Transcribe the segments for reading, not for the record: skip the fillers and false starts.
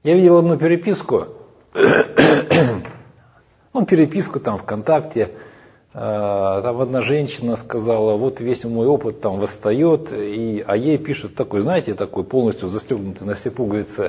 Я видел одну переписку, переписку там ВКонтакте, там одна женщина сказала, вот весь мой опыт там восстает, а ей пишут такой, знаете, такой полностью застегнутый на все пуговицы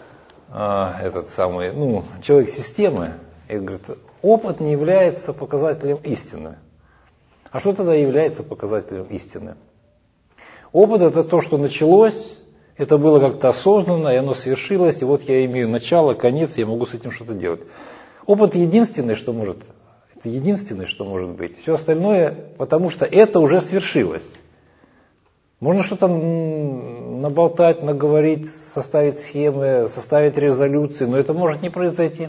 человек системы, и говорит, опыт не является показателем истины. А что тогда является показателем истины? Опыт — это то, что началось, это было как-то осознанно, и оно свершилось, и вот я имею начало, конец, я могу с этим что-то делать. Опыт единственное, что может быть. Все остальное, потому что это уже свершилось. Можно что-то наболтать, наговорить, составить схемы, составить резолюции, но это может не произойти.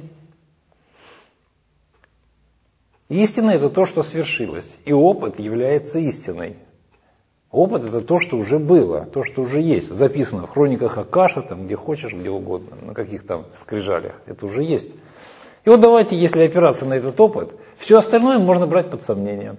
Истина — это то, что свершилось, и опыт является истиной. Опыт — это то, что уже было, то, что уже есть. Записано в хрониках Акаша, там, где хочешь, где угодно, на каких там скрижалях. Это уже есть. И вот давайте, если опираться на этот опыт, все остальное можно брать под сомнение.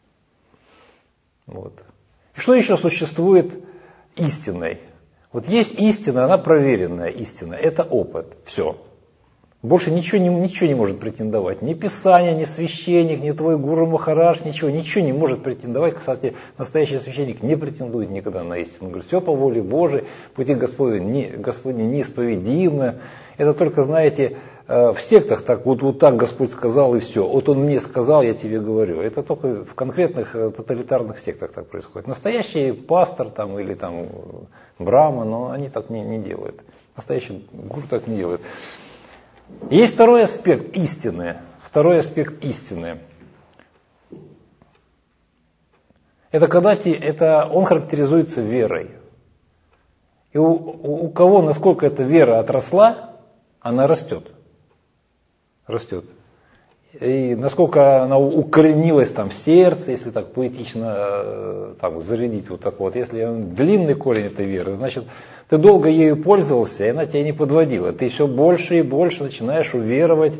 Вот. И что еще существует истиной? Вот есть истина, она проверенная истина. Это опыт. Все. Больше ничего не может претендовать. Ни Писание, ни священник, ни твой гуру Махарадж, ничего не может претендовать. Кстати, настоящий священник не претендует никогда на истину. Он говорит, все по воле Божией, пути Господни неисповедимы. Это только, знаете, в сектах так, вот так Господь сказал и все. Вот Он мне сказал, я тебе говорю. Это только в конкретных тоталитарных сектах так происходит. Настоящий пастор там, или там брахман, но они так не делают. Настоящий гуру так не делает. Есть второй аспект истины. Это когда он характеризуется верой. И у кого, насколько эта вера отросла, она растет. И насколько она укоренилась там в сердце, если так поэтично так зарядить вот так вот. Если длинный корень этой веры, значит, ты долго ею пользовался, и она тебя не подводила. Ты все больше и больше начинаешь уверовать,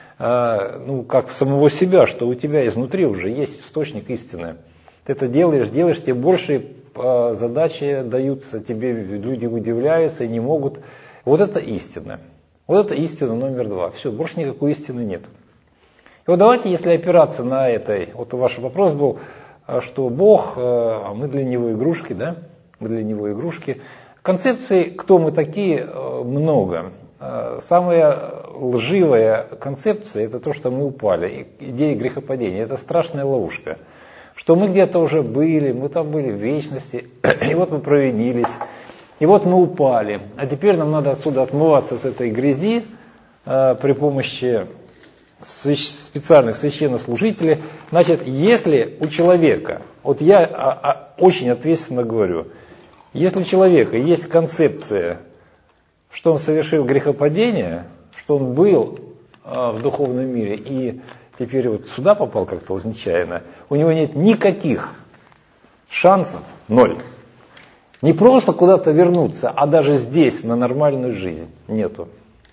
как в самого себя, что у тебя изнутри уже есть источник истины. Ты это делаешь, тебе больше задачи даются, тебе люди удивляются и не могут. Вот это истина. Вот это истина номер 2. Все, больше никакой истины нет. И вот давайте, если опираться на это, вот ваш вопрос был, что Бог, а мы для Него игрушки, да? Мы для Него игрушки. Концепций, кто мы такие, много. Самая лживая концепция — это то, что мы упали. Идея грехопадения — это страшная ловушка. Что мы где-то уже были, мы там были в вечности, и вот мы провинились, и вот мы упали. А теперь нам надо отсюда отмываться с этой грязи при помощи специальных священнослужителей. Значит, если у человека, вот я очень ответственно говорю, если у человека есть концепция, что он совершил грехопадение, что он был в духовном мире и теперь вот сюда попал как-то вот нечаянно, у него нет никаких шансов, 0. Не просто куда-то вернуться, а даже здесь на нормальную жизнь нету.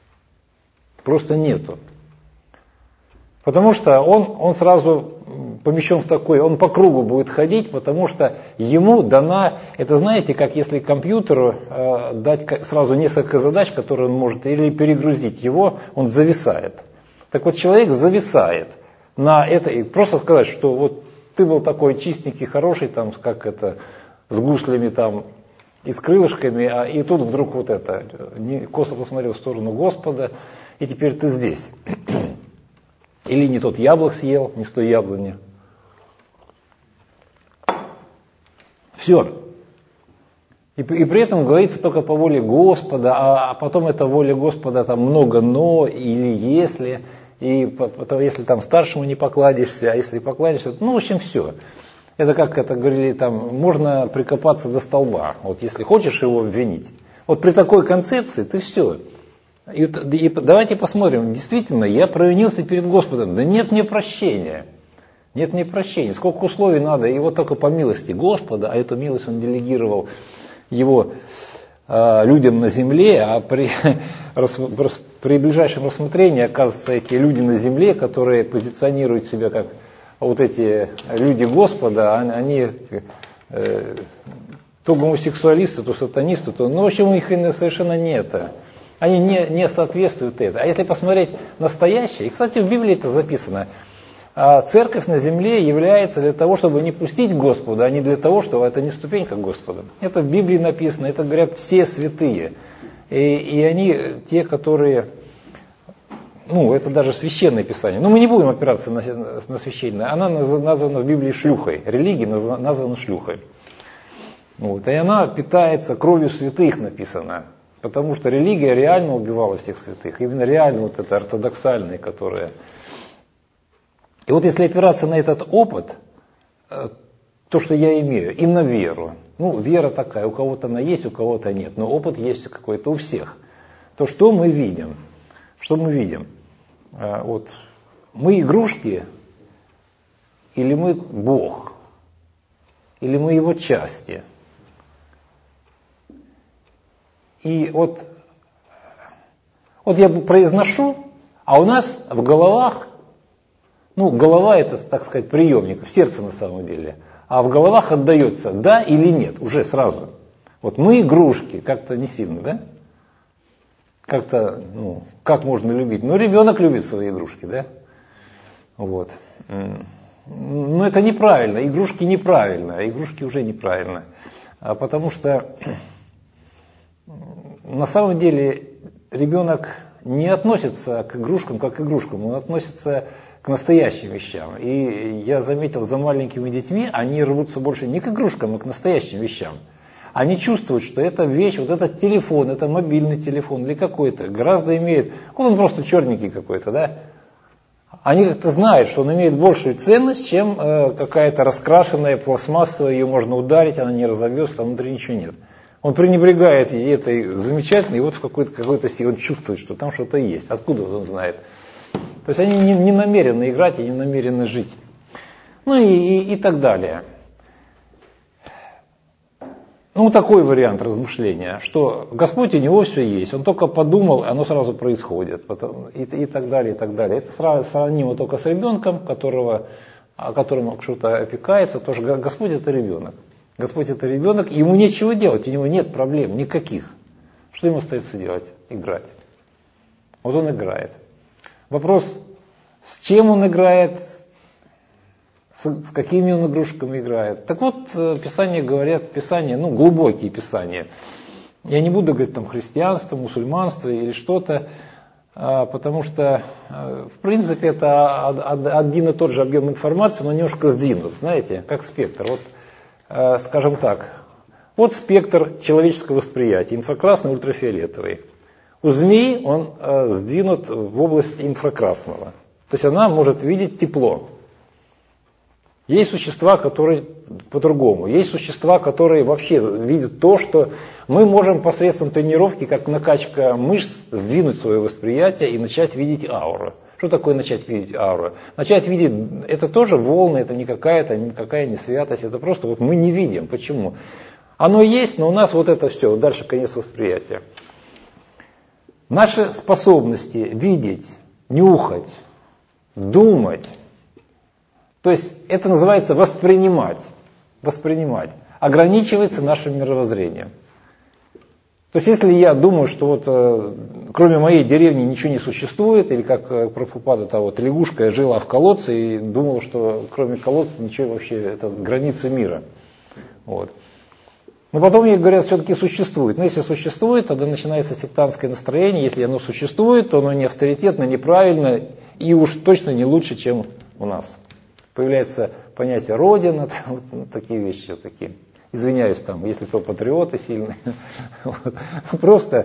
Просто нету. Потому что он сразу помещен в такой, он по кругу будет ходить, потому что ему дана, это знаете, как если компьютеру дать сразу несколько задач, которые он может, или перегрузить его, он зависает. Так вот, человек зависает на это, и просто сказать, что вот ты был такой чистенький, хороший, там, как это, с гуслями там, и с крылышками, и тут вдруг вот это, косо посмотрел в сторону Господа, и теперь ты здесь. Или не тот яблок съел, не с той яблони. Все. И при этом говорится только по воле Господа, а потом эта воля Господа там много но, или если, и потом, если там старшему не покладишься, а если покладишься, в общем, все. Это как это говорили, там можно прикопаться до столба, вот если хочешь его обвинить. Вот при такой концепции ты все. И давайте посмотрим, действительно, я провинился перед Господом, да нет мне прощения. Нет мне прощения. Сколько условий надо, и вот только по милости Господа, а эту милость он делегировал его людям на земле, а при ближайшем рассмотренении, оказывается, эти люди на земле, которые позиционируют себя как вот эти люди Господа, они то гомосексуалисты, то сатанисты, в общем, у них совершенно не это. Они не соответствуют этому. А если посмотреть настоящее, и, кстати, в Библии это записано, церковь на земле является для того, чтобы не пустить Господа, а не для того, чтобы это не ступенька к Господу. Это в Библии написано, это говорят все святые. И они те, которые, это даже священное писание. Но мы не будем опираться на священное. Она названа в Библии шлюхой. Религия названа шлюхой. И она питается кровью святых, написано. Потому что религия реально убивала всех святых. Именно реально это ортодоксальные, которые... И если опираться на этот опыт, то, что я имею, и на веру. Вера такая, у кого-то она есть, у кого-то нет. Но опыт есть какой-то у всех. То, что мы видим? Что мы видим? Мы игрушки, или мы Бог? Или мы Его части? И я произношу, а у нас в головах, голова это, так сказать, приемник, в сердце на самом деле, а в головах отдается да или нет, уже сразу. Мы игрушки, как-то не сильно, да? Как-то, как можно любить? Ребенок любит свои игрушки, да? Но это неправильно, игрушки неправильно, игрушки уже неправильно, потому что на самом деле ребенок не относится к игрушкам как к игрушкам, он относится к настоящим вещам. И я заметил, за маленькими детьми они рвутся больше не к игрушкам, а к настоящим вещам. Они чувствуют, что эта вещь, этот телефон, это мобильный телефон или какой-то, гораздо имеет, он просто черненький какой-то, да? Они как-то знают, что он имеет большую ценность, чем какая-то раскрашенная, пластмассовая, ее можно ударить, она не разобьется, там внутри ничего нет. Он пренебрегает этой замечательной, и в какой-то стиле он чувствует, что там что-то есть. Откуда он знает? То есть они не намерены играть и не намерены жить. И так далее. Такой вариант размышления, что Господь у него все есть, он только подумал, оно сразу происходит. И так далее, и так далее. Это сравнимо только с ребенком, о котором что-то опекается, тоже Господь это ребенок. Господь это ребенок, ему нечего делать, у него нет проблем никаких. Что ему остается делать? Играть. Он играет. Вопрос, с чем он играет, с какими он игрушками играет. Так Писания говорят, глубокие Писания. Я не буду говорить христианство, мусульманство или что-то, потому что, в принципе, это один и тот же объем информации, но немножко сдвинут, знаете, как спектр. Скажем так, спектр человеческого восприятия, инфракрасный, ультрафиолетовый. У змеи он сдвинут в область инфракрасного. То есть она может видеть тепло. Есть существа, которые по-другому. Есть существа, которые вообще видят то, что мы можем посредством тренировки, как накачка мышц, сдвинуть свое восприятие и начать видеть ауру. Что такое начать видеть ауру? Начать видеть, это тоже волны, это никакая не святость, это просто мы не видим. Почему? Оно есть, но у нас это все, дальше конец восприятия. Наши способности видеть, нюхать, думать, то есть это называется воспринимать, ограничивается нашим мировоззрением. То есть если я думаю, что кроме моей деревни ничего не существует, или как Прабхупада, лягушка жила в колодце и думала, что кроме колодца ничего вообще, это границы мира. Но потом мне говорят, все-таки существует. Но если существует, тогда начинается сектантское настроение. Если оно существует, то оно не авторитетно, неправильно и уж точно не лучше, чем у нас. Появляется понятие Родина, такие вещи такие. Извиняюсь, если кто патриоты сильные. Просто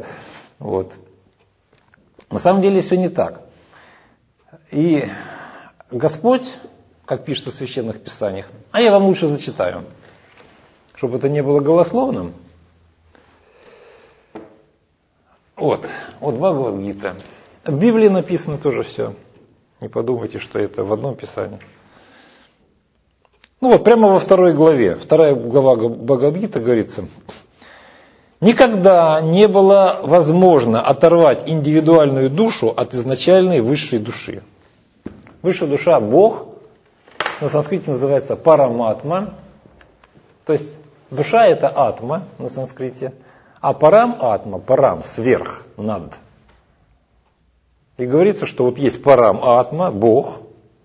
На самом деле все не так. И Господь, как пишется в священных писаниях, а я вам лучше зачитаю, чтобы это не было голословным. Бхагавад-гита. В Библии написано тоже все. Не подумайте, что это в одном писании. Прямо во 2 главе. 2 глава Бхагавад-гиты говорится: никогда не было возможно оторвать индивидуальную душу от изначальной высшей души. Высшая душа – Бог, на санскрите называется параматма, то есть душа – это атма на санскрите, а парам – атма, парам – сверх, над. И говорится, что вот есть парам-атма, Бог,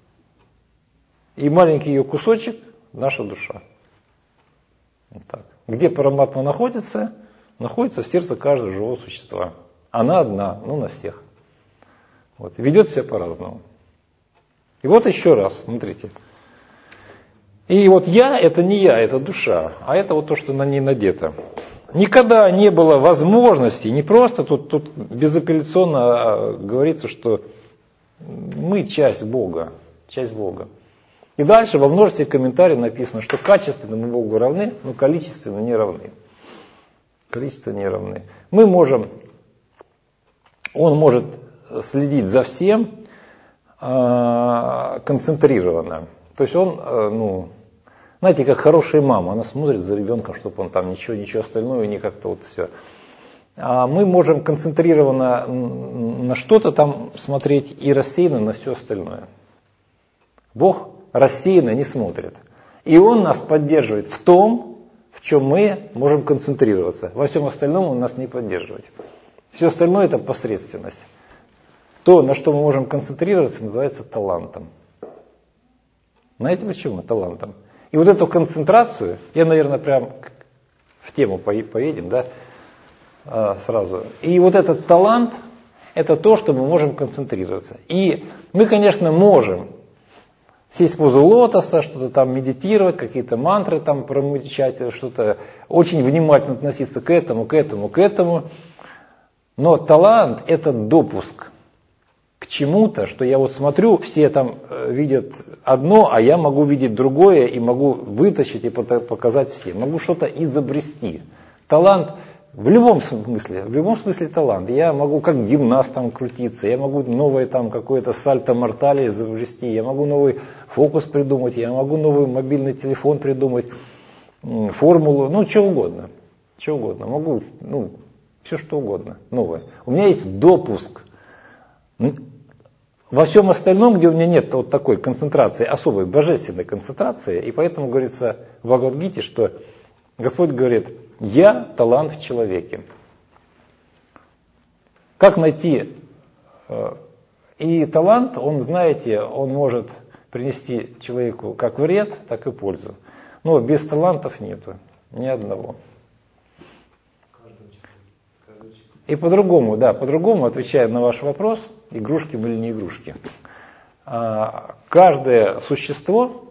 и маленький ее кусочек – наша душа. Вот так. Где параматма находится? Находится в сердце каждого живого существа. Она одна, на всех. Вот. Ведет себя по-разному. И вот еще раз, смотрите. И вот я, это не я, это душа, а это вот то, что на ней надето. Никогда не было возможности, не просто тут безапелляционно говорится, что мы часть Бога, часть Бога. И дальше во множестве комментариев написано, что качественно мы Богу равны, но количественно не равны. Количественно не равны. Он может следить за всем концентрированно. То есть он, знаете, как хорошая мама, она смотрит за ребенком, чтобы он там ничего остальное, не как-то вот все. А мы можем концентрированно на что-то там смотреть и рассеянно на все остальное. Бог рассеянно не смотрит. И Он нас поддерживает в том, в чем мы можем концентрироваться. Во всем остальном Он нас не поддерживает. Все остальное это посредственность. То, на что мы можем концентрироваться, называется талантом. Знаете почему? Талантом. И вот эту концентрацию, я, наверное, прям в тему поедем, да, сразу. И вот этот талант, это то, что мы можем концентрироваться. И мы, конечно, можем сесть в позу лотоса, что-то там медитировать, какие-то мантры там промычать, что-то очень внимательно относиться к этому. Но талант – это допуск к чему-то, что я вот смотрю, все там видят одно, а я могу видеть другое и могу вытащить и показать всем. Могу что-то изобрести. Талант в любом смысле талант. Я могу как гимнаст там крутиться, я могу новое там какое-то сальто-мортале изобрести, я могу новый фокус придумать, я могу новый мобильный телефон придумать, формулу, что угодно. Могу, все что угодно, новое. У меня есть допуск. Во всем остальном, где у меня нет вот такой концентрации, особой божественной концентрации, и поэтому говорится в Бхагавад-гите, что Господь говорит: «Я талант в человеке». Как найти? И талант, он, знаете, он может принести человеку как вред, так и пользу. Но без талантов нету ни одного. И по-другому, отвечая на ваш вопрос, игрушки мы или не игрушки. Каждое существо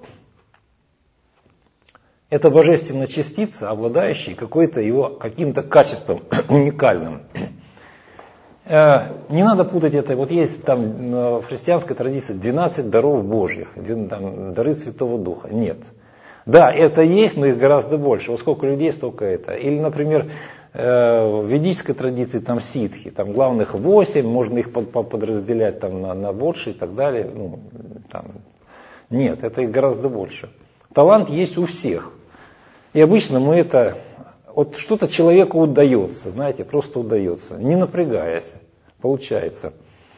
– это божественная частица, обладающая каким-то качеством уникальным. Не надо путать это. Вот есть там в христианской традиции 12 даров Божьих, там, дары Святого Духа. Нет. Да, это есть, но их гораздо больше. Вот сколько людей, столько это. Или, например, в ведической традиции там ситхи, там главных 8, можно их подразделять там на больше и так далее. Нет, это их гораздо больше. Талант есть у всех. И обычно мы это, вот что-то человеку удается, знаете, просто удается, не напрягаясь, получается.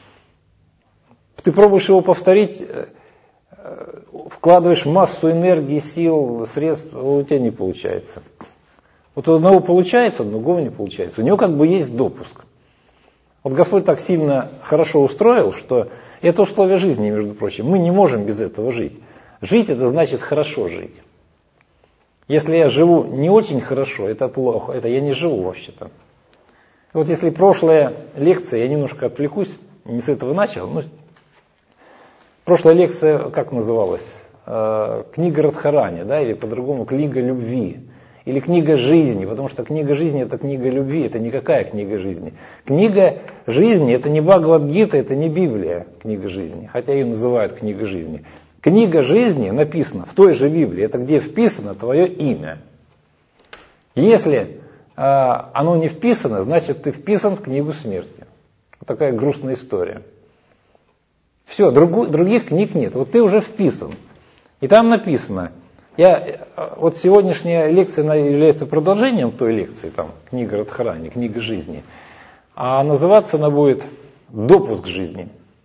Ты пробуешь его повторить, вкладываешь массу энергии, сил, средств, у тебя не получается. Вот у одного получается, у другого не получается. У него как бы есть допуск. Вот Господь так сильно хорошо устроил, что это условие жизни, между прочим. Мы не можем без этого жить. Жить – это значит хорошо жить. Если я живу не очень хорошо, это плохо, это я не живу вообще-то. Вот если прошлая лекция, я немножко отвлекусь, не с этого начал, прошлая лекция, как называлась? Книга Радхарани, да, или по-другому книга любви. Или книга жизни, потому что книга жизни – это книга любви, это никакая книга жизни. Книга жизни – это не Бхагавад-гита, это не Библия, книга жизни, хотя ее называют книга жизни. Книга жизни написана в той же Библии, это где вписано твое имя. Если оно не вписано, значит ты вписан в книгу смерти. Вот такая грустная история. Все, других книг нет, вот ты уже вписан. И там написано, вот сегодняшняя лекция является продолжением той лекции, там, книга Радхарани, книга жизни. А называться она будет «Допуск к жизни».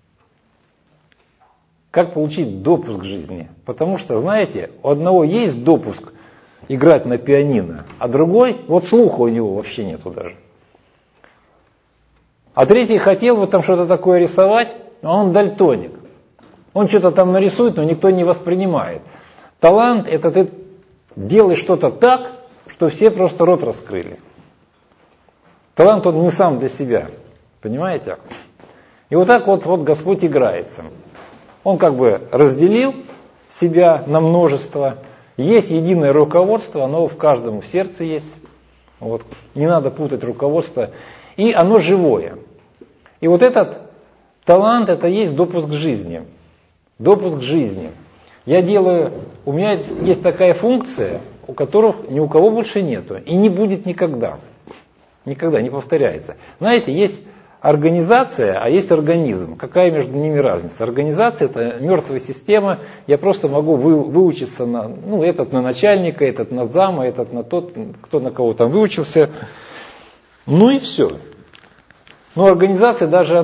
Как получить допуск к жизни? Потому что, знаете, у одного есть допуск играть на пианино, а другой, вот слуха у него вообще нету даже. А третий хотел вот там что-то такое рисовать, а он дальтоник. Он что-то там нарисует, но никто не воспринимает. Талант – это ты делаешь что-то так, что все просто рот раскрыли. Талант он не сам для себя, понимаете? И вот так вот Господь играется. Он как бы разделил себя на множество. Есть единое руководство, оно в каждом в сердце есть. Вот. Не надо путать руководство. И оно живое. И вот этот талант, это есть допуск к жизни. Допуск к жизни. У меня есть такая функция, у которых ни у кого больше нету. И не будет никогда. Никогда не повторяется. Знаете, есть организация, а есть организм. Какая между ними разница? Организация – это мертвая система. Я просто могу выучиться на, этот на начальника, этот на зама, этот на тот, кто на кого там выучился. Ну и все. Но организация даже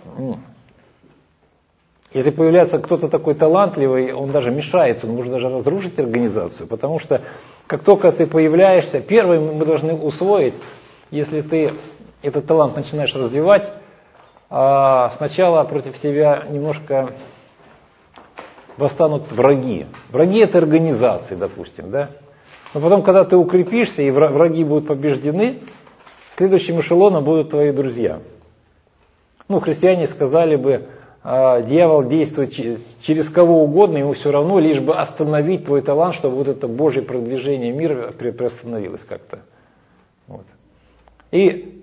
если появляется кто-то такой талантливый, он даже мешается, он может даже разрушить организацию. Потому что как только ты появляешься, первое мы должны усвоить, если ты этот талант начинаешь развивать, сначала против тебя немножко восстанут враги. Враги это организации, допустим, да? Но потом, когда ты укрепишься и враги будут побеждены, следующим эшелоном будут твои друзья. Христиане сказали бы, дьявол действует через кого угодно, ему все равно, лишь бы остановить твой талант, чтобы вот это Божье продвижение мира приостановилось как-то. Вот. И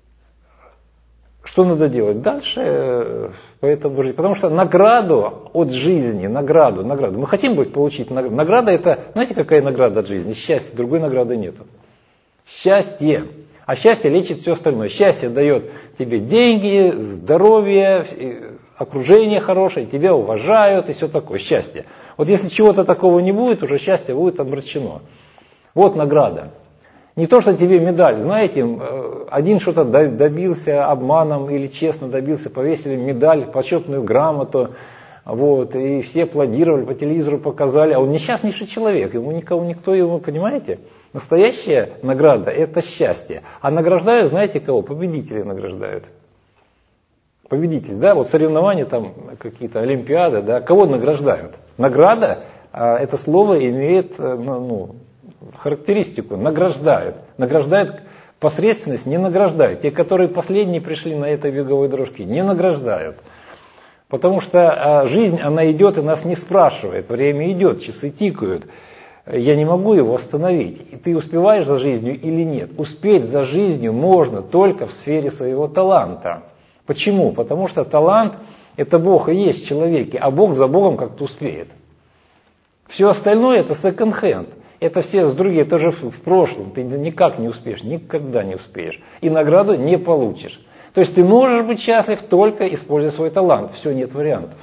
что надо делать дальше? Потому что награду от жизни, награду. Мы хотим получить награду. Награда это, знаете, какая награда от жизни? Счастье, другой награды нету. Счастье. А счастье лечит все остальное. Счастье дает тебе деньги, здоровье, окружение хорошее, тебя уважают и все такое. Счастье. Вот если чего-то такого не будет, уже счастье будет омрачено. Вот награда. Не то, что тебе медаль. Знаете, один что-то добился обманом или честно добился, повесили медаль, почетную грамоту, и все аплодировали, по телевизору показали, а он несчастнейший человек, никто его, понимаете? Настоящая награда – это счастье. А награждают, знаете кого? Победители награждают. Победители, да, соревнования там какие-то, олимпиады, да, кого награждают? Награда, это слово имеет, характеристику, награждают. Награждают посредственность, не награждают. Те, которые последние пришли на этой беговой дорожке, не награждают. Потому что жизнь, она идет и нас не спрашивает. Время идет, часы тикают. Я не могу его остановить. И ты успеваешь за жизнью или нет? Успеть за жизнью можно только в сфере своего таланта. Почему? Потому что талант – это Бог и есть в человеке, а Бог за Богом как-то успеет. Все остальное – это секонд-хенд. Это все другие, это же в прошлом. Ты никак не успеешь, никогда не успеешь. И награду не получишь. То есть ты можешь быть счастлив только используя свой талант. Все, нет вариантов.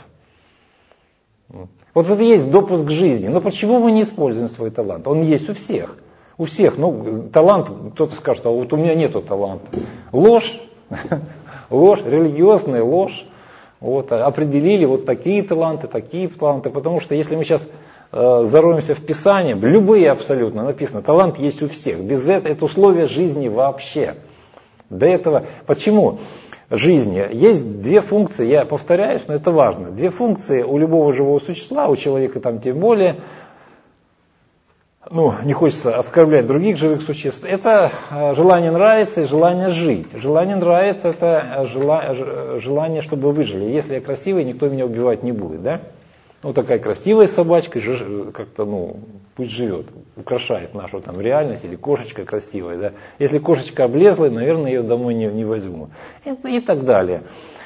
Вот это и есть допуск к жизни. Но почему мы не используем свой талант? Он есть у всех. У всех. Талант, кто-то скажет, а вот у меня нету таланта. Ложь. Ложь, религиозная ложь. Определили такие таланты, потому что если мы сейчас зароемся в Писание, любые абсолютно написано, талант есть у всех. Без этого это условие жизни вообще. До этого, почему жизни? Есть две функции, я повторяюсь, но это важно. Две функции у любого живого существа, у человека там тем более, не хочется оскорблять других живых существ, это желание нравится и желание жить. Желание нравится, это желание, чтобы выжили. Если я красивый, никто меня убивать не будет, да? Такая красивая собачка, как-то, пусть живет, украшает нашу там реальность, или кошечка красивая, да? Если кошечка облезлая, наверное, ее домой не возьму. И так далее.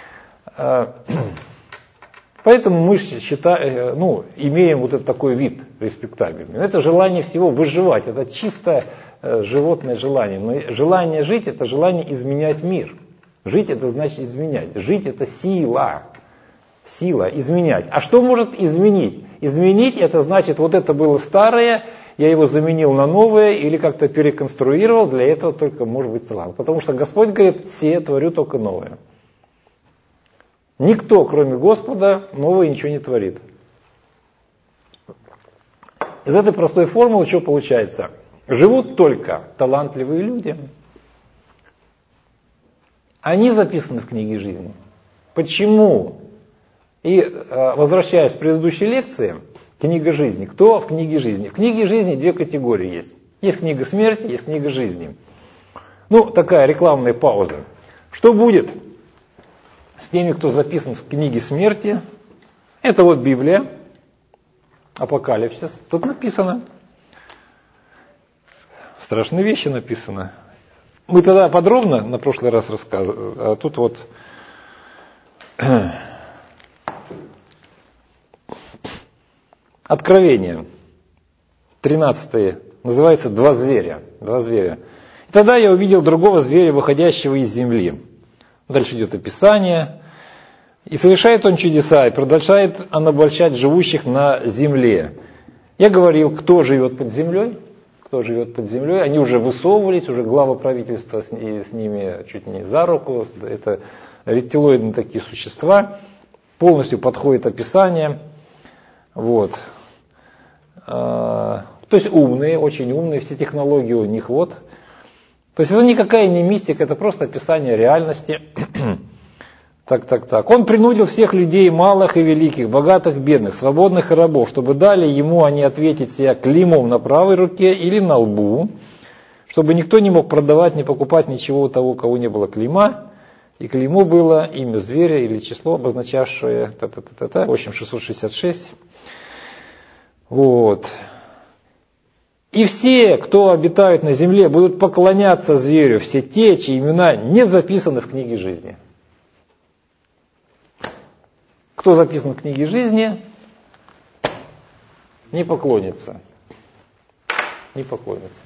Поэтому мы имеем вот этот такой вид респектабельный. Это желание всего выживать, это чисто животное желание. Но желание жить – это желание изменять мир. Жить – это значит изменять. Жить – это сила. Сила изменять. А что может изменить? Изменить это значит, вот это было старое, я его заменил на новое или как-то переконструировал, для этого только может быть талант. Потому что Господь говорит, сие творю только новое. Никто, кроме Господа, новое ничего не творит. Из этой простой формулы что получается? Живут только талантливые люди. они записаны в книге жизни. Почему? И возвращаясь к предыдущей лекции, книга жизни. Кто в книге жизни? В книге жизни две категории есть. Есть книга смерти, есть книга жизни. Ну, такая рекламная пауза. Что будет с теми, кто записан в книге смерти? Это вот Библия, Апокалипсис. Тут написано. Страшные вещи написано. Мы тогда подробно на прошлый раз рассказывали, а тут вот Откровение, 13, называется «Два зверя». Два зверя. И тогда я увидел другого зверя, выходящего из земли. Дальше идет описание. И совершает он чудеса, и продолжает он обольщать живущих на земле. Я говорил, кто живет под землей? Кто живет под землей? Они уже высовывались, уже глава правительства с ними чуть не за руку. Это рептилоидные такие существа. Полностью подходит описание. Вот. То есть умные, очень умные, все технологии у них вот. То есть это никакая не мистика, это просто описание реальности. Так. Он принудил всех людей, малых и великих, богатых, бедных, свободных и рабов, чтобы дали ему они ответить себя клеймом на правой руке или на лбу, чтобы никто не мог продавать, не покупать ничего у того, кого не было клейма. И клеймо было имя зверя или число, обозначавшее в общем 666. Вот. И все, кто обитают на земле, будут поклоняться зверю, все те, чьи имена не записаны в книге жизни. Кто записан в книге жизни, не поклонится. Не поклонится.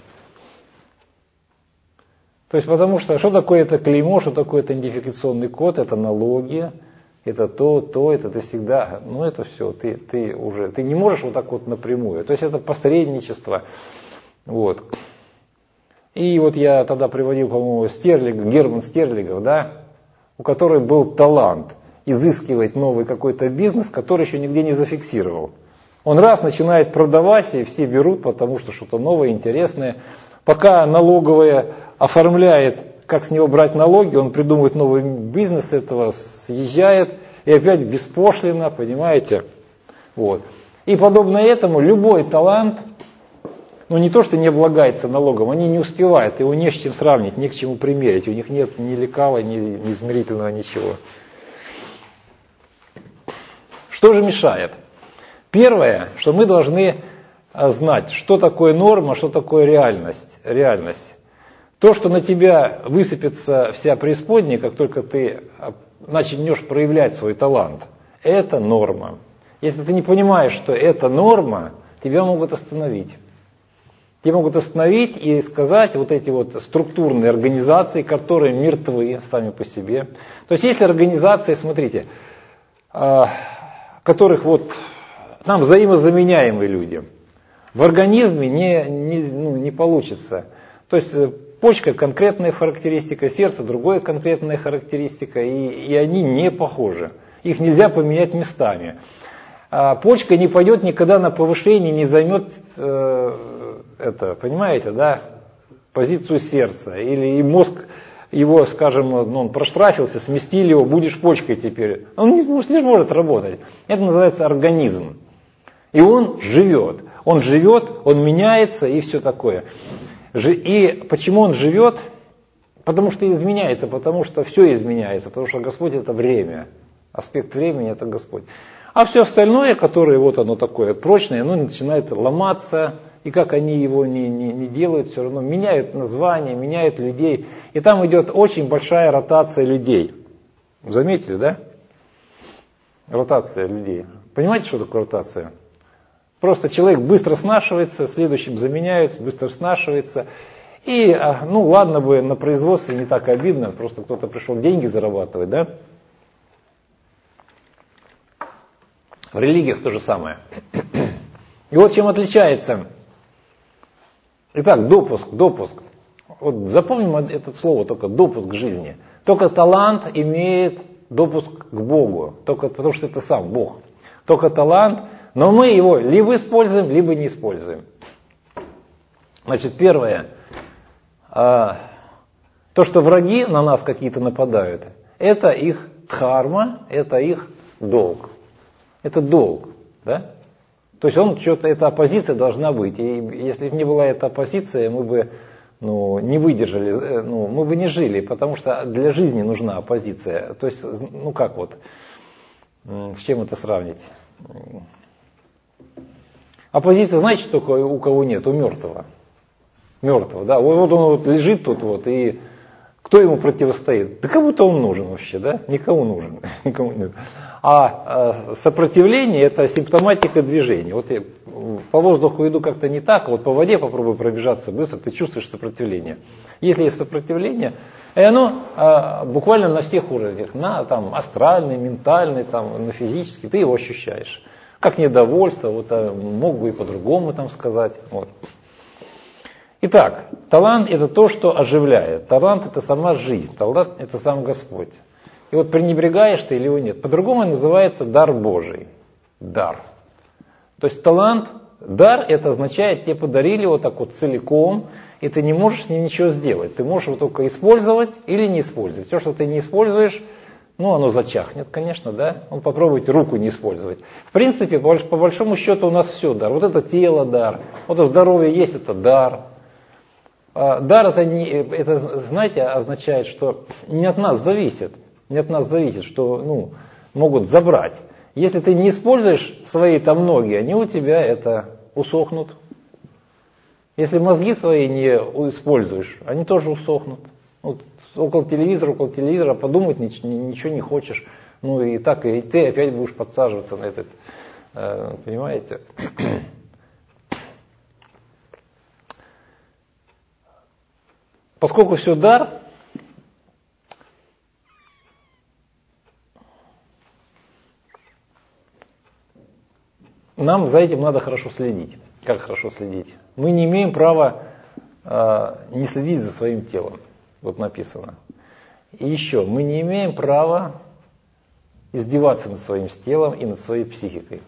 То есть, потому что такое это клеймо, что такое это идентификационный код, это налоги, это это ты всегда, это все, ты не можешь вот так вот напрямую. То есть это посредничество. Вот. И вот я тогда приводил, по-моему, Герман Стерлигов, да, у которого был талант изыскивать новый какой-то бизнес, который еще нигде не зафиксировал. Он раз начинает продавать, и все берут, потому что что-то новое, интересное. Пока налоговая оформляет, как с него брать налоги, он придумывает новый бизнес, этого съезжает, и опять беспошлино, понимаете? Вот. И подобно этому любой талант, не то, что не облагается налогом, они не успевают, его не с чем сравнить, не к чему примерить, у них нет ни лекала, ни измерительного, ничего. Что же мешает? Первое, что мы должны знать, что такое норма, что такое реальность. То, что на тебя высыпется вся преисподняя, как только ты начнешь проявлять свой талант, это норма. Если ты не понимаешь, что это норма, тебя могут остановить. Тебя могут остановить и сказать вот эти вот структурные организации, которые мертвы сами по себе. То есть если организации, смотрите, которых вот нам взаимозаменяемые люди, в организме не получится. То есть почка конкретная характеристика, сердце другая конкретная характеристика, и они не похожи. Их нельзя поменять местами. Почка не пойдет никогда на повышение, не займет понимаете, да, позицию сердца. Или и мозг его, скажем, он проштрафился, сместили его, будешь почкой теперь. Он не может работать. Это называется организм. И он живет. Он меняется и все такое. И почему он живет? Потому что изменяется, потому что все изменяется, потому что Господь это время. Аспект времени это Господь. А все остальное, которое вот оно такое прочное, оно начинает ломаться. И как они его не делают, все равно меняют название, меняют людей. И там идет очень большая ротация людей. Заметили, да? Ротация людей. Понимаете, что такое ротация? Просто человек быстро снашивается, следующим заменяется, быстро снашивается. И, ладно бы на производстве не так обидно, просто кто-то пришел деньги зарабатывать, да? В религиях то же самое. И вот чем отличается. Итак, допуск. Вот запомним это слово, только допуск к жизни. Только талант имеет допуск к Богу, только потому что это сам Бог. Только талант, но мы его либо используем, либо не используем. Значит, первое. То, То, что враги на нас какие-то нападают, это их дхарма, это их долг. Это долг, да? То есть он что-то, эта оппозиция должна быть. И если бы не была эта оппозиция, мы бы не выдержали, мы бы не жили, потому что для жизни нужна оппозиция. То есть, как вот, с чем это сравнить? Оппозиция, знаете, что такое у кого нет? У мертвого. Мертвого, да. Вот он вот лежит тут вот, и кто ему противостоит? Да кому-то он нужен вообще, да? Никому нужен. Никому нет. А сопротивление – это симптоматика движения. Вот я по воздуху иду как-то не так, вот по воде попробую пробежаться быстро, ты чувствуешь сопротивление. Если есть сопротивление, и оно буквально на всех уровнях, на там, астральный, ментальный, там, на физический, ты его ощущаешь. Как недовольство, вот, мог бы и по-другому там сказать. Вот. Итак, талант – это то, что оживляет. Талант – это сама жизнь, талант – это сам Господь. И вот пренебрегаешь ты или его нет. По-другому называется дар Божий. Дар. То есть талант, дар, это означает, тебе подарили вот так вот целиком, и ты не можешь с ним ничего сделать. Ты можешь его только использовать или не использовать. Все, что ты не используешь, оно зачахнет, конечно, да. Попробуйте руку не использовать. В принципе, по большому счету у нас все дар. Вот это тело дар, вот это здоровье есть, это дар. Дар это, знаете, означает, что не от нас зависит. Не от нас зависит, что могут забрать. Если ты не используешь свои там ноги, они у тебя это усохнут. Если мозги свои не используешь, они тоже усохнут. Вот около телевизора подумать ничего не хочешь. И так, и ты опять будешь подсаживаться на этот, понимаете? Поскольку все дар, нам за этим надо хорошо следить. Как хорошо следить? Мы не имеем права не следить за своим телом. Вот написано. И еще, мы не имеем права издеваться над своим телом и над своей психикой.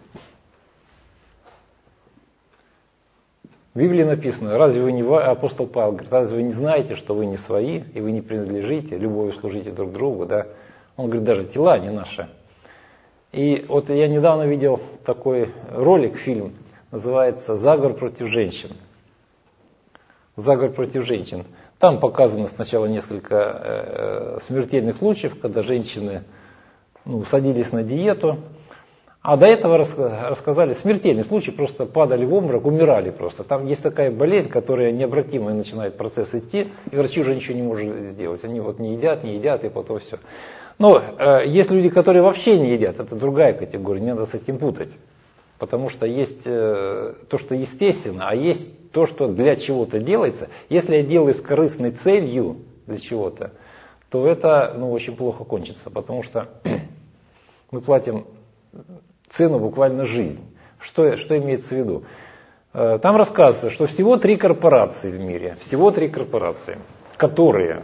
В Библии написано, апостол Павел говорит, разве вы не знаете, что вы не свои, и вы не принадлежите, любовью служите друг другу, да? Он говорит, даже тела не наши. И вот я недавно видел такой ролик, фильм, называется «Заговор против женщин». «Заговор против женщин». Там показано сначала несколько смертельных случаев, когда женщины садились на диету, а до этого рассказали смертельный случай, просто падали в обморок, умирали просто. Там есть такая болезнь, которая необратимо начинает процесс идти, и врачи уже ничего не может сделать. Они вот не едят, и потом все. Но есть люди, которые вообще не едят, это другая категория, не надо с этим путать. Потому что есть то, что естественно, а есть то, что для чего-то делается. Если я делаю с корыстной целью для чего-то, то это очень плохо кончится, потому что мы платим цену буквально жизнь. Что имеется в виду? Там рассказывается, что всего 3 корпорации в мире, которые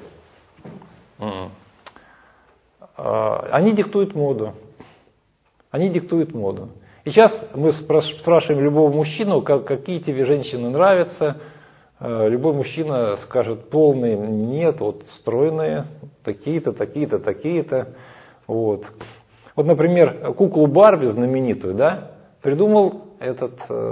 они диктуют моду. И сейчас мы спрашиваем любого мужчину, какие тебе женщины нравятся. Любой мужчина скажет, полные нет, вот стройные, такие-то, такие-то, такие-то. Вот, например, куклу Барби знаменитую, да, придумал этот,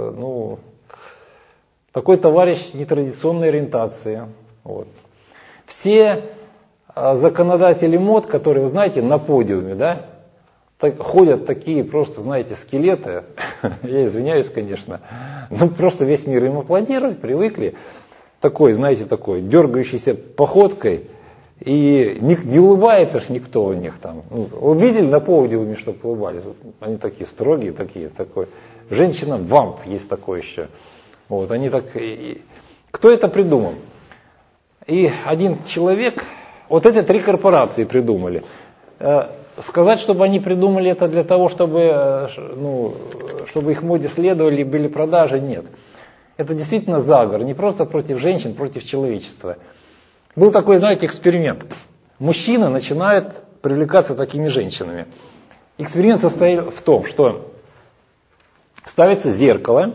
такой товарищ нетрадиционной ориентации. Вот. Все законодатели мод, которые, вы знаете, на подиуме, да, ходят такие просто, знаете, скелеты, я извиняюсь, конечно, просто весь мир им аплодирует, привыкли, такой, знаете, такой, дергающейся походкой, и не улыбается ж никто у них там. Вы видели на подиуме, чтобы улыбались? Они такие строгие, такой. Женщина-вамп есть такой еще. Вот, они так. Кто это придумал? И один человек, вот эти 3 корпорации придумали. Сказать, чтобы они придумали это для того, чтобы их моде следовали, были продажи, нет. Это действительно заговор, не просто против женщин, против человечества. Был такой, знаете, эксперимент. Мужчины начинают привлекаться такими женщинами. Эксперимент состоит в том, что ставится зеркало.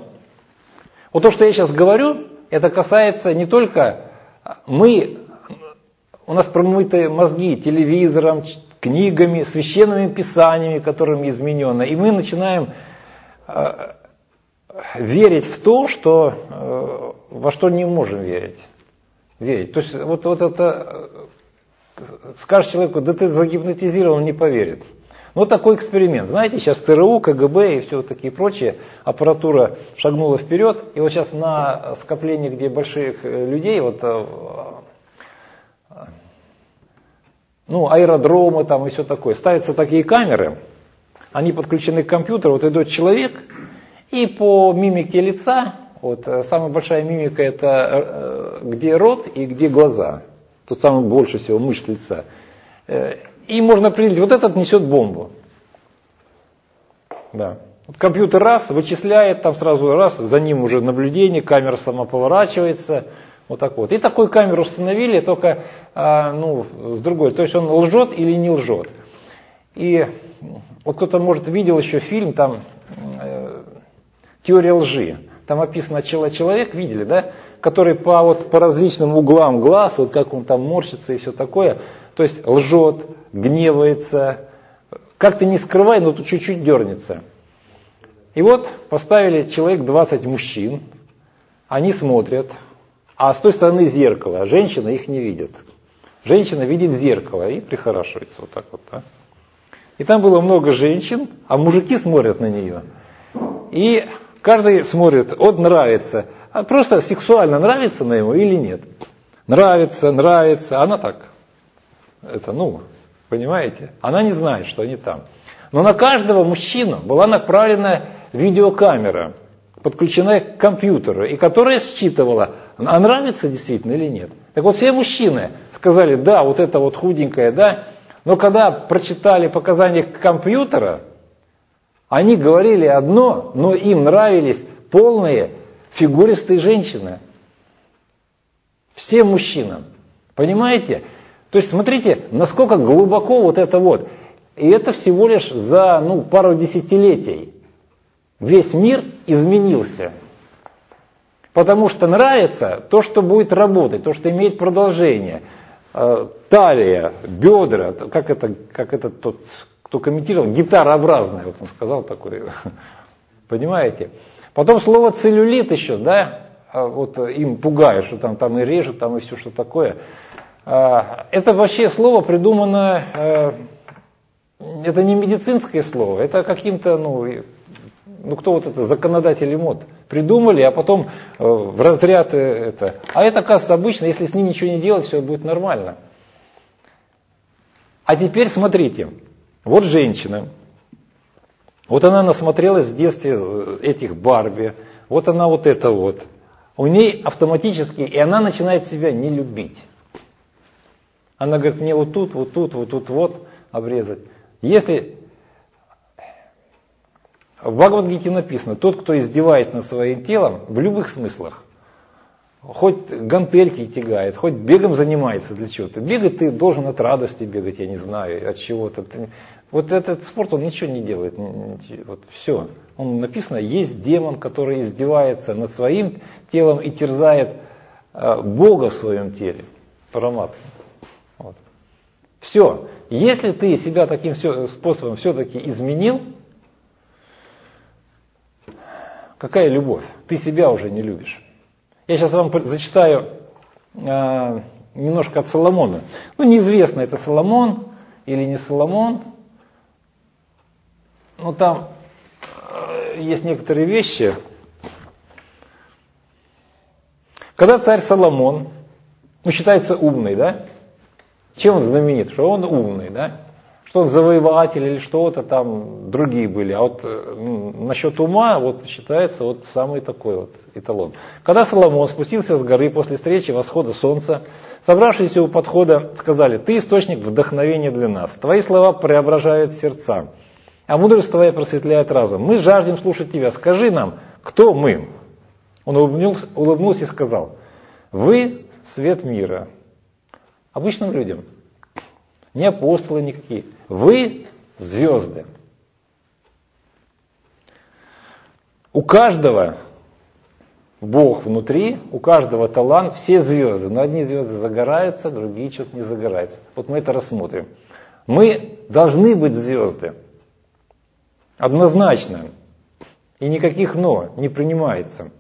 Вот то, что я сейчас говорю, это касается не только у у нас промыты мозги телевизором, книгами, священными писаниями, которыми изменено. И мы начинаем верить в то, что, во что не можем верить. То есть вот это скажешь человеку, да ты загипнотизирован, он не поверит. Вот такой эксперимент. Знаете, сейчас ТРУ, КГБ и все такие прочие, аппаратура шагнула вперед. И вот сейчас на скоплении, где больших людей, вот, аэродромы там и все такое, ставятся такие камеры, они подключены к компьютеру, вот идет человек, и по мимике лица, вот самая большая мимика это где рот и где глаза. Тут самое больше всего мышц лица. И можно определить, вот этот несет бомбу. Да. Вот компьютер раз, вычисляет, там сразу раз, за ним уже наблюдение, камера сама поворачивается. Вот так вот. И такую камеру установили, только с другой. То есть он лжет или не лжет. И вот кто-то, может, видел еще фильм, там «Теория лжи». Там описано человек, видели, да? Который по различным углам глаз, вот как он там морщится и все такое. То есть лжет, гневается, как-то не скрывай, но тут чуть-чуть дернется. И вот поставили человек 20 мужчин, они смотрят, а с той стороны зеркало, а женщина их не видит. Женщина видит зеркало и прихорашивается вот так вот. Да? И там было много женщин, а мужики смотрят на нее. И каждый смотрит, вот нравится, а просто сексуально нравится на ему или нет. Нравится, она так. Понимаете? Она не знает, что они там. Но на каждого мужчину была направлена видеокамера, подключенная к компьютеру, и которая считывала, а нравится действительно или нет. Так вот все мужчины сказали, да, вот это вот худенькая, да, но когда прочитали показания компьютера, они говорили одно, но им нравились полные фигуристые женщины. Всем мужчинам. Понимаете? То есть смотрите, насколько глубоко вот это вот. И это всего лишь за пару десятилетий. Весь мир изменился. Потому что нравится то, что будет работать, то, что имеет продолжение. Талия, бедра, как это тот, кто комментировал, гитарообразная, вот он сказал такой. Понимаете? Потом слово целлюлит еще, да, вот им пугают, что там и режут, там и все что такое. Это вообще слово придумано, это не медицинское слово, это каким-то, кто вот это, законодатели мод, придумали, а потом в разряд это. А это, оказывается, обычно, если с ним ничего не делать, все будет нормально. А теперь смотрите, вот женщина, вот она насмотрелась в детстве этих Барби, вот она вот это вот. У ней автоматически, и она начинает себя не любить. Она говорит, мне вот тут обрезать. Если в Бхагавад-гите написано, тот, кто издевается над своим телом, в любых смыслах, хоть гантельки тягает, хоть бегом занимается для чего-то. Бегать ты должен от радости бегать, я не знаю, от чего-то. Вот этот спорт, он ничего не делает. Вот все. Он написано, есть демон, который издевается над своим телом и терзает Бога в своем теле. Параматма. Вот. Все. Если ты себя таким способом все-таки изменил, какая любовь? Ты себя уже не любишь. Я сейчас вам зачитаю немножко от Соломона. Неизвестно, это Соломон или не Соломон. Но там есть некоторые вещи. Когда царь Соломон, считается умный, да? Чем он знаменит? Что он умный, да? Что он завоеватель или что-то там другие были. А вот насчет ума считается самый такой эталон. Когда Соломон спустился с горы после встречи восхода солнца, собравшиеся у подхода сказали, ты источник вдохновения для нас. Твои слова преображают сердца, а мудрость твоя просветляет разум. Мы жаждем слушать тебя. Скажи нам, кто мы? Он улыбнулся и сказал, вы свет мира. Обычным людям. Не апостолы никакие. Вы звезды. У каждого Бог внутри, у каждого талант, все звезды. Но одни звезды загораются, другие что-то не загораются. Вот мы это рассмотрим. Мы должны быть звезды. Однозначно. И никаких «но» не принимается.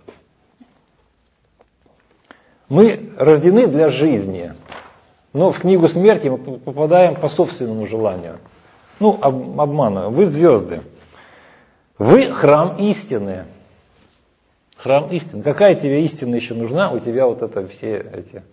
Мы рождены для жизни. Но в книгу смерти мы попадаем по собственному желанию. Ну, обманываю. Вы звезды. Вы храм истины. Храм истины. Какая тебе истина еще нужна? У тебя вот это все эти.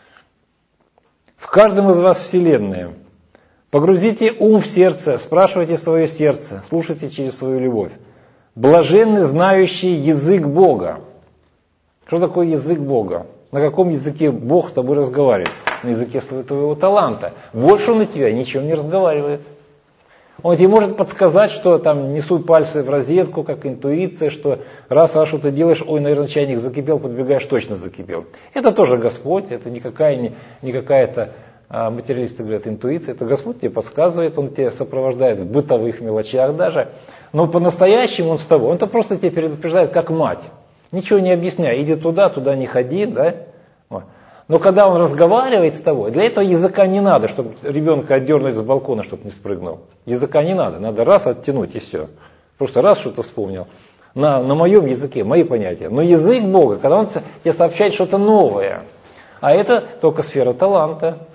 В каждом из вас вселенная. Погрузите ум в сердце, спрашивайте свое сердце, слушайте через свою любовь. Блаженны, знающий язык Бога. Что такое язык Бога? На каком языке Бог с тобой разговаривает? На языке твоего таланта. Больше он на тебя ничем не разговаривает. Он тебе может подсказать, что там не суй пальцы в розетку, как интуиция, что раз что-то делаешь, ой, наверное, чайник закипел, подбегаешь, точно закипел. Это тоже Господь, это не какая-то, материалисты говорят, интуиция, это Господь тебе подсказывает, Он тебя сопровождает в бытовых мелочах даже. Но по-настоящему Он с тобой, Он-то просто тебя предупреждает, как мать. Ничего не объясняя, иди туда, туда не ходи, да. Вот. Но когда он разговаривает с тобой, для этого языка не надо, чтобы ребенка отдернуть с балкона, чтобы не спрыгнул. Языка не надо раз оттянуть и все. Просто раз что-то вспомнил. На моем языке, мои понятия. Но язык Бога, когда Он тебе сообщает что-то новое, а это только сфера таланта.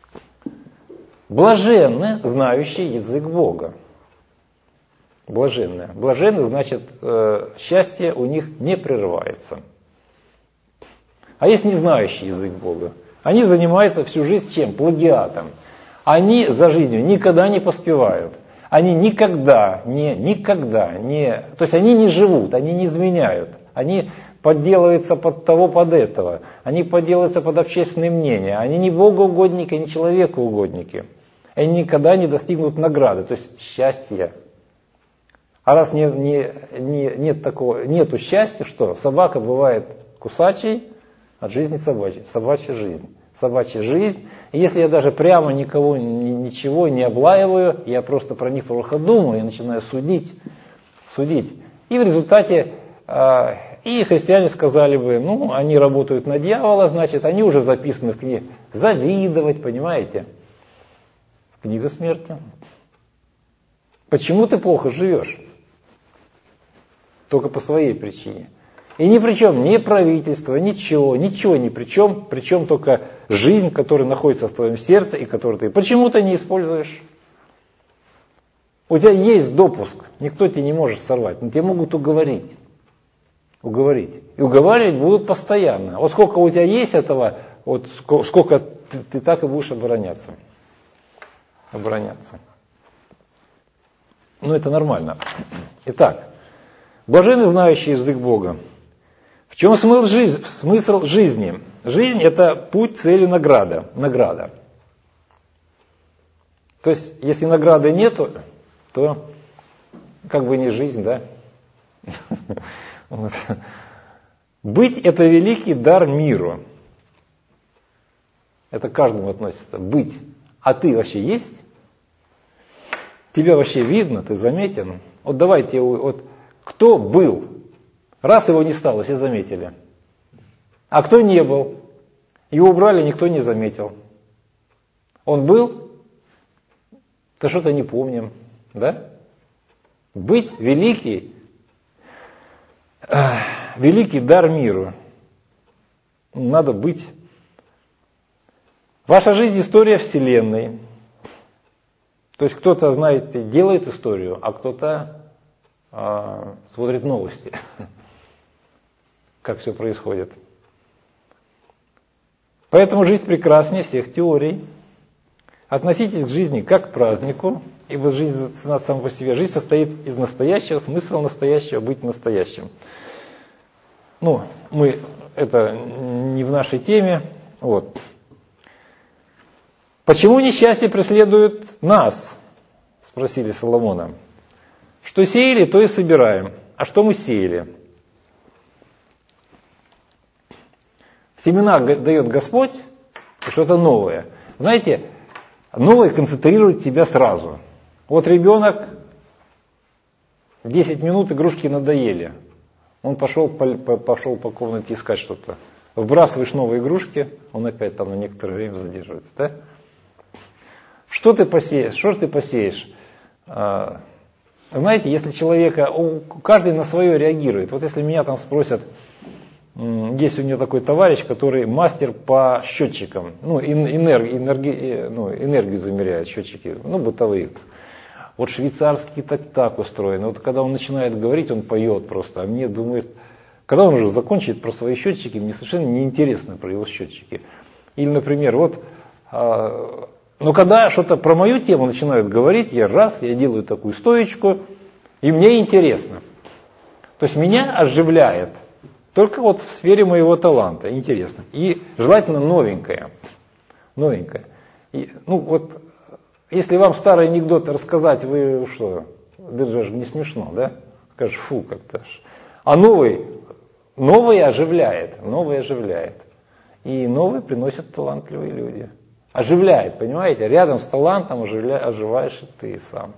Блаженны, знающие язык Бога. Блаженны. Блаженны значит, счастье у них не прерывается. А есть не знающий язык Бога. Они занимаются всю жизнь чем? Плагиатом. Они за жизнью никогда не поспевают. Они никогда не... То есть они не живут, они не изменяют. Они подделываются под того, под этого. Они подделываются под общественное мнение. Они не богоугодники, не человекоугодники. Они никогда не достигнут награды, то есть счастья. А раз нету счастья, что? Собака бывает кусачей, от жизни собачьей. Собачья жизнь. Собачья жизнь. И если я даже прямо никого, ничего не облаиваю, я просто про них плохо думаю и начинаю судить. И в результате, и христиане сказали бы, ну, они работают на дьявола, значит, они уже записаны в книге. Завидовать, понимаете? Книга смерти. Почему ты плохо живешь? Только по своей причине. И ни при чем ни правительство, ничего ни при чем. Причем только жизнь, которая находится в твоем сердце и которую ты почему-то не используешь. У тебя есть допуск, никто тебе не может сорвать, но тебе могут уговорить. И уговаривать будут постоянно. Вот сколько у тебя есть этого, вот сколько ты так и будешь обороняться. Ну это нормально. Итак, блаженны, знающие язык Бога. В чем смысл жизни? Жизнь – это путь, цель и награда. То есть, если награды нету, то как бы не жизнь, да? Быть – это великий дар миру. Это к каждому относится. Быть. А ты вообще есть? Тебя вообще видно, ты заметен? Вот давайте, вот кто был? Раз его не стало, все заметили. А кто не был? Его убрали, никто не заметил. Он был? Да что-то не помним. Да? Быть великий дар миру. Надо быть. Ваша жизнь – история Вселенной. То есть кто-то, знаете, делает историю, а кто-то смотрит новости. Как все происходит. Поэтому жизнь прекраснее всех теорий. Относитесь к жизни как к празднику, ибо жизнь сама по себе. Жизнь состоит из настоящего, смысл настоящего, быть настоящим. Ну, это не в нашей теме. Вот. Почему несчастье преследует нас? Спросили Соломона. Что сеяли, то и собираем. А что мы сеяли? Семена дает Господь, что-то новое. Знаете, новое концентрирует тебя сразу. Вот ребенок, 10 минут игрушки надоели. Он пошел по комнате искать что-то. Вбрасываешь новые игрушки, он опять там на некоторое время задерживается. Да? Что ты посеешь? Что же ты посеешь? Знаете, если человека, каждый на свое реагирует. Вот если меня там спросят, есть у меня такой товарищ, который мастер по счетчикам, энергию замеряет, счетчики, бытовые. Вот швейцарский так устроен. Вот когда он начинает говорить, он поет просто, а мне думает, когда он уже закончит про свои счетчики, мне совершенно неинтересно про его счетчики. Или, например, но когда что-то про мою тему начинают говорить, я делаю такую стоечку, и мне интересно. То есть меня оживляет только вот в сфере моего таланта, интересно. И желательно новенькое. И, если вам старый анекдот рассказать, вы что, даже не смешно, да? Скажешь, фу, как-то. А новый оживляет. И новый приносят талантливые люди. Оживляет, понимаете? Рядом с талантом оживаешь и ты сам.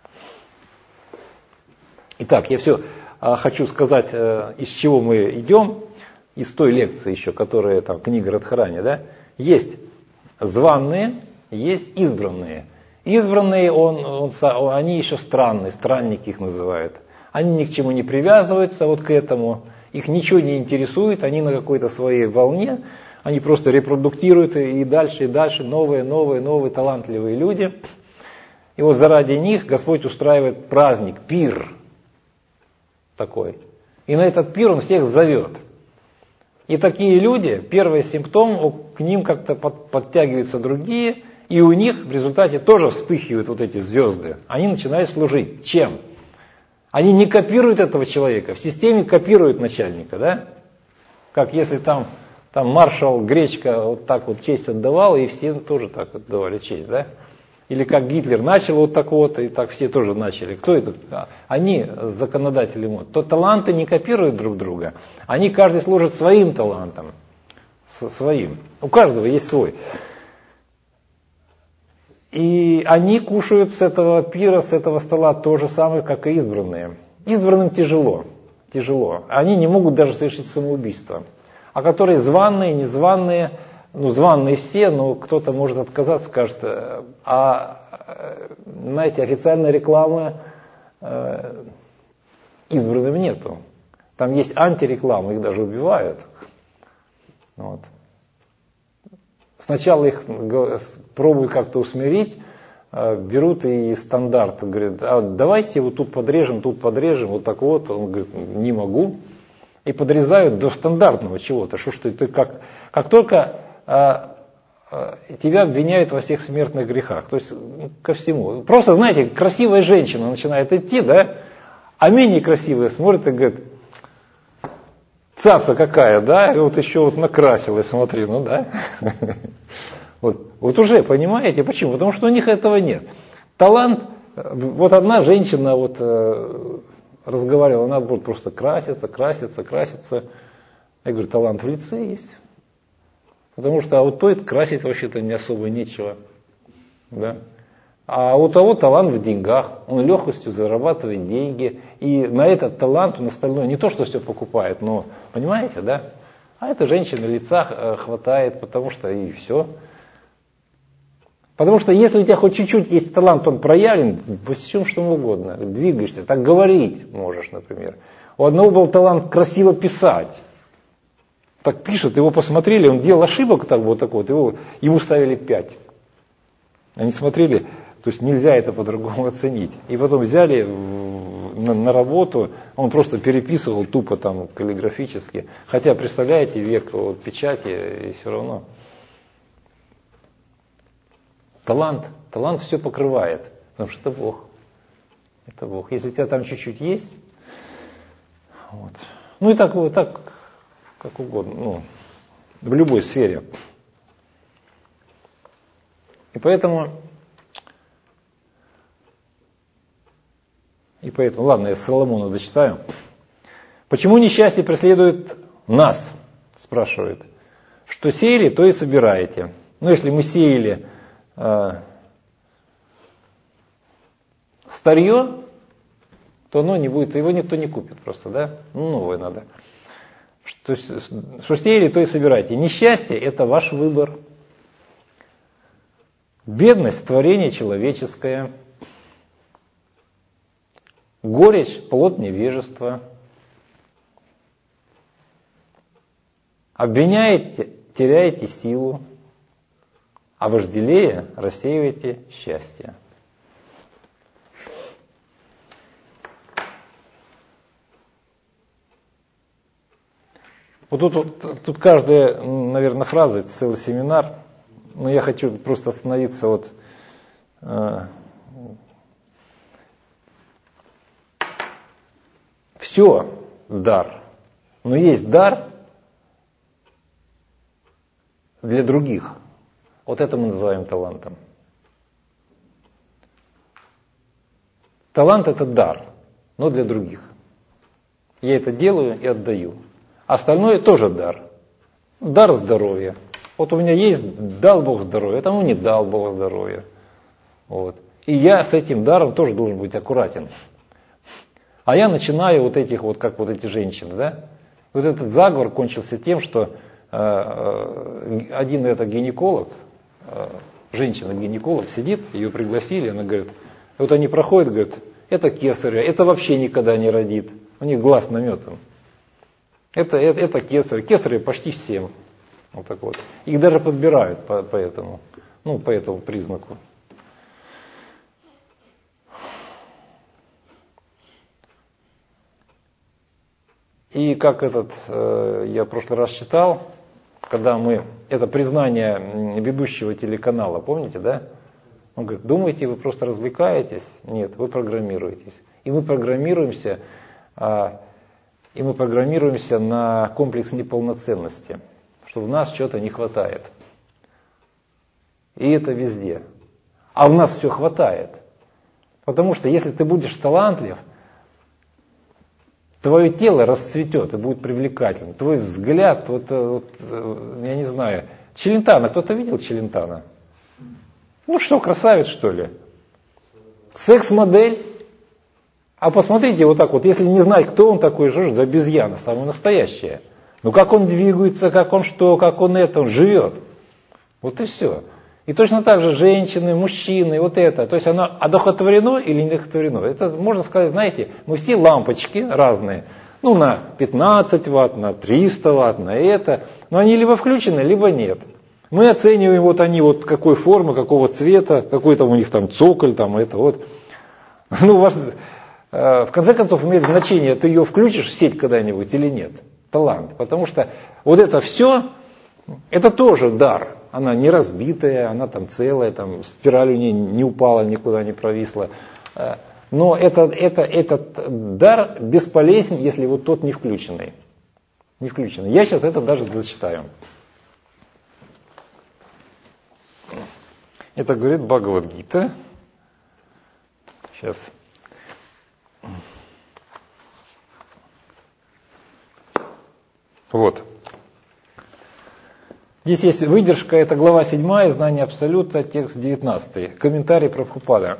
Итак, я все хочу сказать, из чего мы идем, из той лекции еще, которая там, книга Радхарани, да? Есть званные, есть избранные. Избранные, они еще странные, странники их называют. Они ни к чему не привязываются вот к этому, их ничего не интересует, они на какой-то своей волне, они просто репродуктируют и дальше, новые талантливые люди. И вот заради них Господь устраивает праздник, пир такой. И на этот пир Он всех зовет. И такие люди, первый симптом, к ним как-то подтягиваются другие, и у них в результате тоже вспыхивают вот эти звезды. Они начинают служить. Чем? Они не копируют этого человека, в системе копируют начальника, да? Как если там маршал Гречко вот так вот честь отдавал, и все тоже так отдавали честь, да? Или как Гитлер начал вот так вот, и так все тоже начали. Кто это? Они законодатели мод. То таланты не копируют друг друга, они каждый служит своим талантом. Своим. У каждого есть свой. И они кушают с этого пира, с этого стола то же самое, как и избранные. Избранным тяжело. Они не могут даже совершить самоубийство. А которые званые, незваные, званые все, но кто-то может отказаться, скажет, знаете, официальной рекламы избранным нету. Там есть антиреклама, их даже убивают. Вот. Сначала их пробуют как-то усмирить, берут и стандарт, говорят, давайте вот тут подрежем, вот так вот. Он говорит, не могу. И подрезают до стандартного чего-то. Что ты как только тебя обвиняют во всех смертных грехах, то есть ко всему. Просто, знаете, красивая женщина начинает идти, да, а менее красивая смотрит и говорит, цаца какая, да, и вот еще вот накрасилась, смотри, да. Вот уже, понимаете, почему? Потому что у них этого нет. Талант, вот одна женщина разговаривала, она будет просто краситься. Я говорю, талант в лице есть. Потому что вот той красить вообще-то не особо нечего. Да? А у того талант в деньгах, он легкостью зарабатывает деньги. И на этот талант он остальное не то, что все покупает, но, понимаете, да? А эта женщина лица хватает, потому что и все. Потому что если у тебя хоть чуть-чуть есть талант, он проявлен, во всем что угодно, двигаешься, так говорить можешь, например. У одного был талант красиво писать. Так пишет, его посмотрели, он делал ошибок ему ставили 5. Они смотрели, то есть нельзя это по-другому оценить. И потом взяли на работу, он просто переписывал тупо там каллиграфически. Хотя, представляете, век печати, и все равно. Талант все покрывает, потому что это Бог. Это Бог. Если у тебя там чуть-чуть есть, вот. И так как угодно, в любой сфере. И поэтому, ладно, я Соломона дочитаю. Почему несчастье преследует нас, спрашивает. Что сеяли, то и собираете. Если мы сеяли старье, то оно не будет, его никто не купит просто, да? Ну, новое надо. Что сеяли, то и собирайте. Несчастье – это ваш выбор. Бедность – творение человеческое. Горечь – плод невежества. Обвиняете – теряете силу. А вожделея – рассеиваете счастье. Вот тут каждая, наверное, фраза – это целый семинар. Но я хочу просто остановиться вот все дар, но есть дар для других. Вот это мы называем талантом. Талант – это дар, но для других. Я это делаю и отдаю. Остальное тоже дар. Дар здоровья. Вот у меня есть, дал Бог здоровье, а тому не дал Бог здоровья. Вот. И я с этим даром тоже должен быть аккуратен. А я начинаю вот этих вот, как вот эти женщины, да? Вот этот заговор кончился тем, что один этот гинеколог, женщина-гинеколог сидит, ее пригласили, она говорит, вот они проходят, говорят, это кесарево, это вообще никогда не родит. У них глаз наметан. Это кесарево, кесарево почти всем. Вот так вот. Их даже подбирают по этому признаку. И как я в прошлый раз читал, когда это признание ведущего телеканала, помните, да? Он говорит, думаете, вы просто развлекаетесь? Нет, вы программируетесь. И мы программируемся на комплекс неполноценности, что в нас чего-то не хватает. И это везде. А у нас все хватает. Потому что если ты будешь талантлив, твое тело расцветет и будет привлекательным. Твой взгляд, я не знаю, Челентано, кто-то видел Челентано? Ну что, красавец что ли? Секс-модель. А посмотрите вот так вот, если не знать, кто он такой, что же, обезьяна, самая настоящая. Ну как он двигается, как он живет. Вот и все. И точно так же женщины, мужчины, вот это. То есть оно одухотворено или не одухотворено. Это можно сказать, знаете, мы все лампочки разные. Ну на 15 ватт, на 300 ватт, на это. Но они либо включены, либо нет. Мы оцениваем вот они вот какой формы, какого цвета, какой там у них там цоколь, там это вот. Ну в конце концов имеет значение, ты ее включишь в сеть когда-нибудь или нет. Талант. Потому что вот это все, это тоже дар. Она не разбитая, она там целая, там спираль у нее не упала, никуда не провисла. Но этот дар бесполезен, если вот тот не включенный. Не включенный. Я сейчас это даже зачитаю. Это говорит Бхагавад-гита. Сейчас. Вот. Здесь есть выдержка, это глава 7, знание абсолюта, текст 19, комментарий Прабхупада.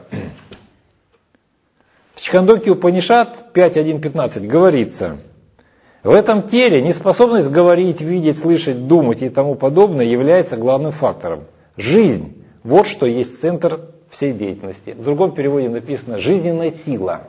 В Чхандоки Упанишад 5.1.15 говорится, в этом теле неспособность говорить, видеть, слышать, думать и тому подобное является главным фактором. Жизнь, вот что есть центр всей деятельности. В другом переводе написано жизненная сила.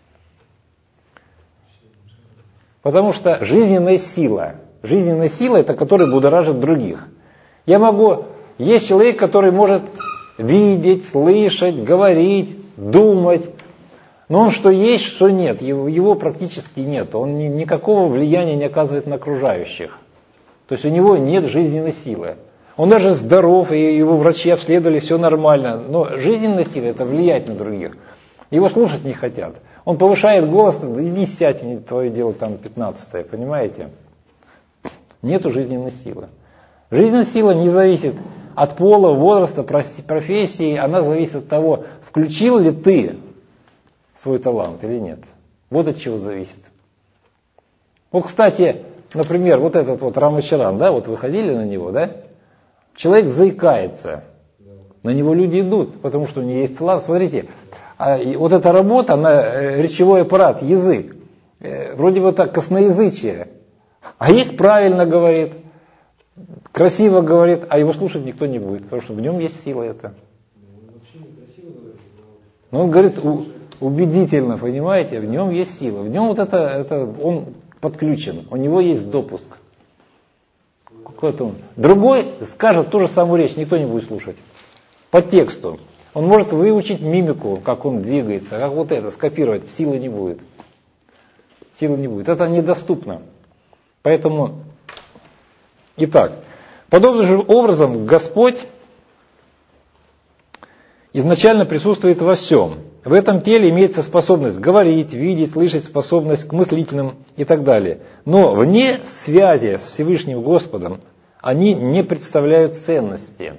Потому что жизненная сила это который будоражит других. Есть человек, который может видеть, слышать, говорить, думать, но он что есть, что нет, его практически нет, он никакого влияния не оказывает на окружающих. То есть у него нет жизненной силы. Он даже здоров, и его врачи обследовали, все нормально, но жизненная сила это влиять на других. Его слушать не хотят. Он повышает голос, иди сядь, твое дело там 15-е, понимаете? Нету жизненной силы. Жизненная сила не зависит от пола, возраста, профессии, она зависит от того, включил ли ты свой талант или нет. Вот от чего зависит. Вот, кстати, например, вот этот вот Рамачаран, да, вот вы ходили на него, да? Человек заикается, на него люди идут, потому что у него есть талант. Смотрите, И вот эта работа, речевой аппарат, язык, вроде бы так косноязычие. А есть правильно говорит, красиво говорит, а его слушать никто не будет, потому что в нем есть сила эта. Но он говорит убедительно, понимаете, в нем есть сила. В нем вот это он подключен, у него есть допуск. Какой-то он. Другой скажет ту же самую речь, никто не будет слушать. По тексту. Он может выучить мимику, как он двигается, как вот это, скопировать, силы не будет. Силы не будет. Это недоступно. Поэтому, итак, подобным же образом Господь изначально присутствует во всем. В этом теле имеется способность говорить, видеть, слышать, способность к мыслительным и так далее. Но вне связи с Всевышним Господом они не представляют ценности.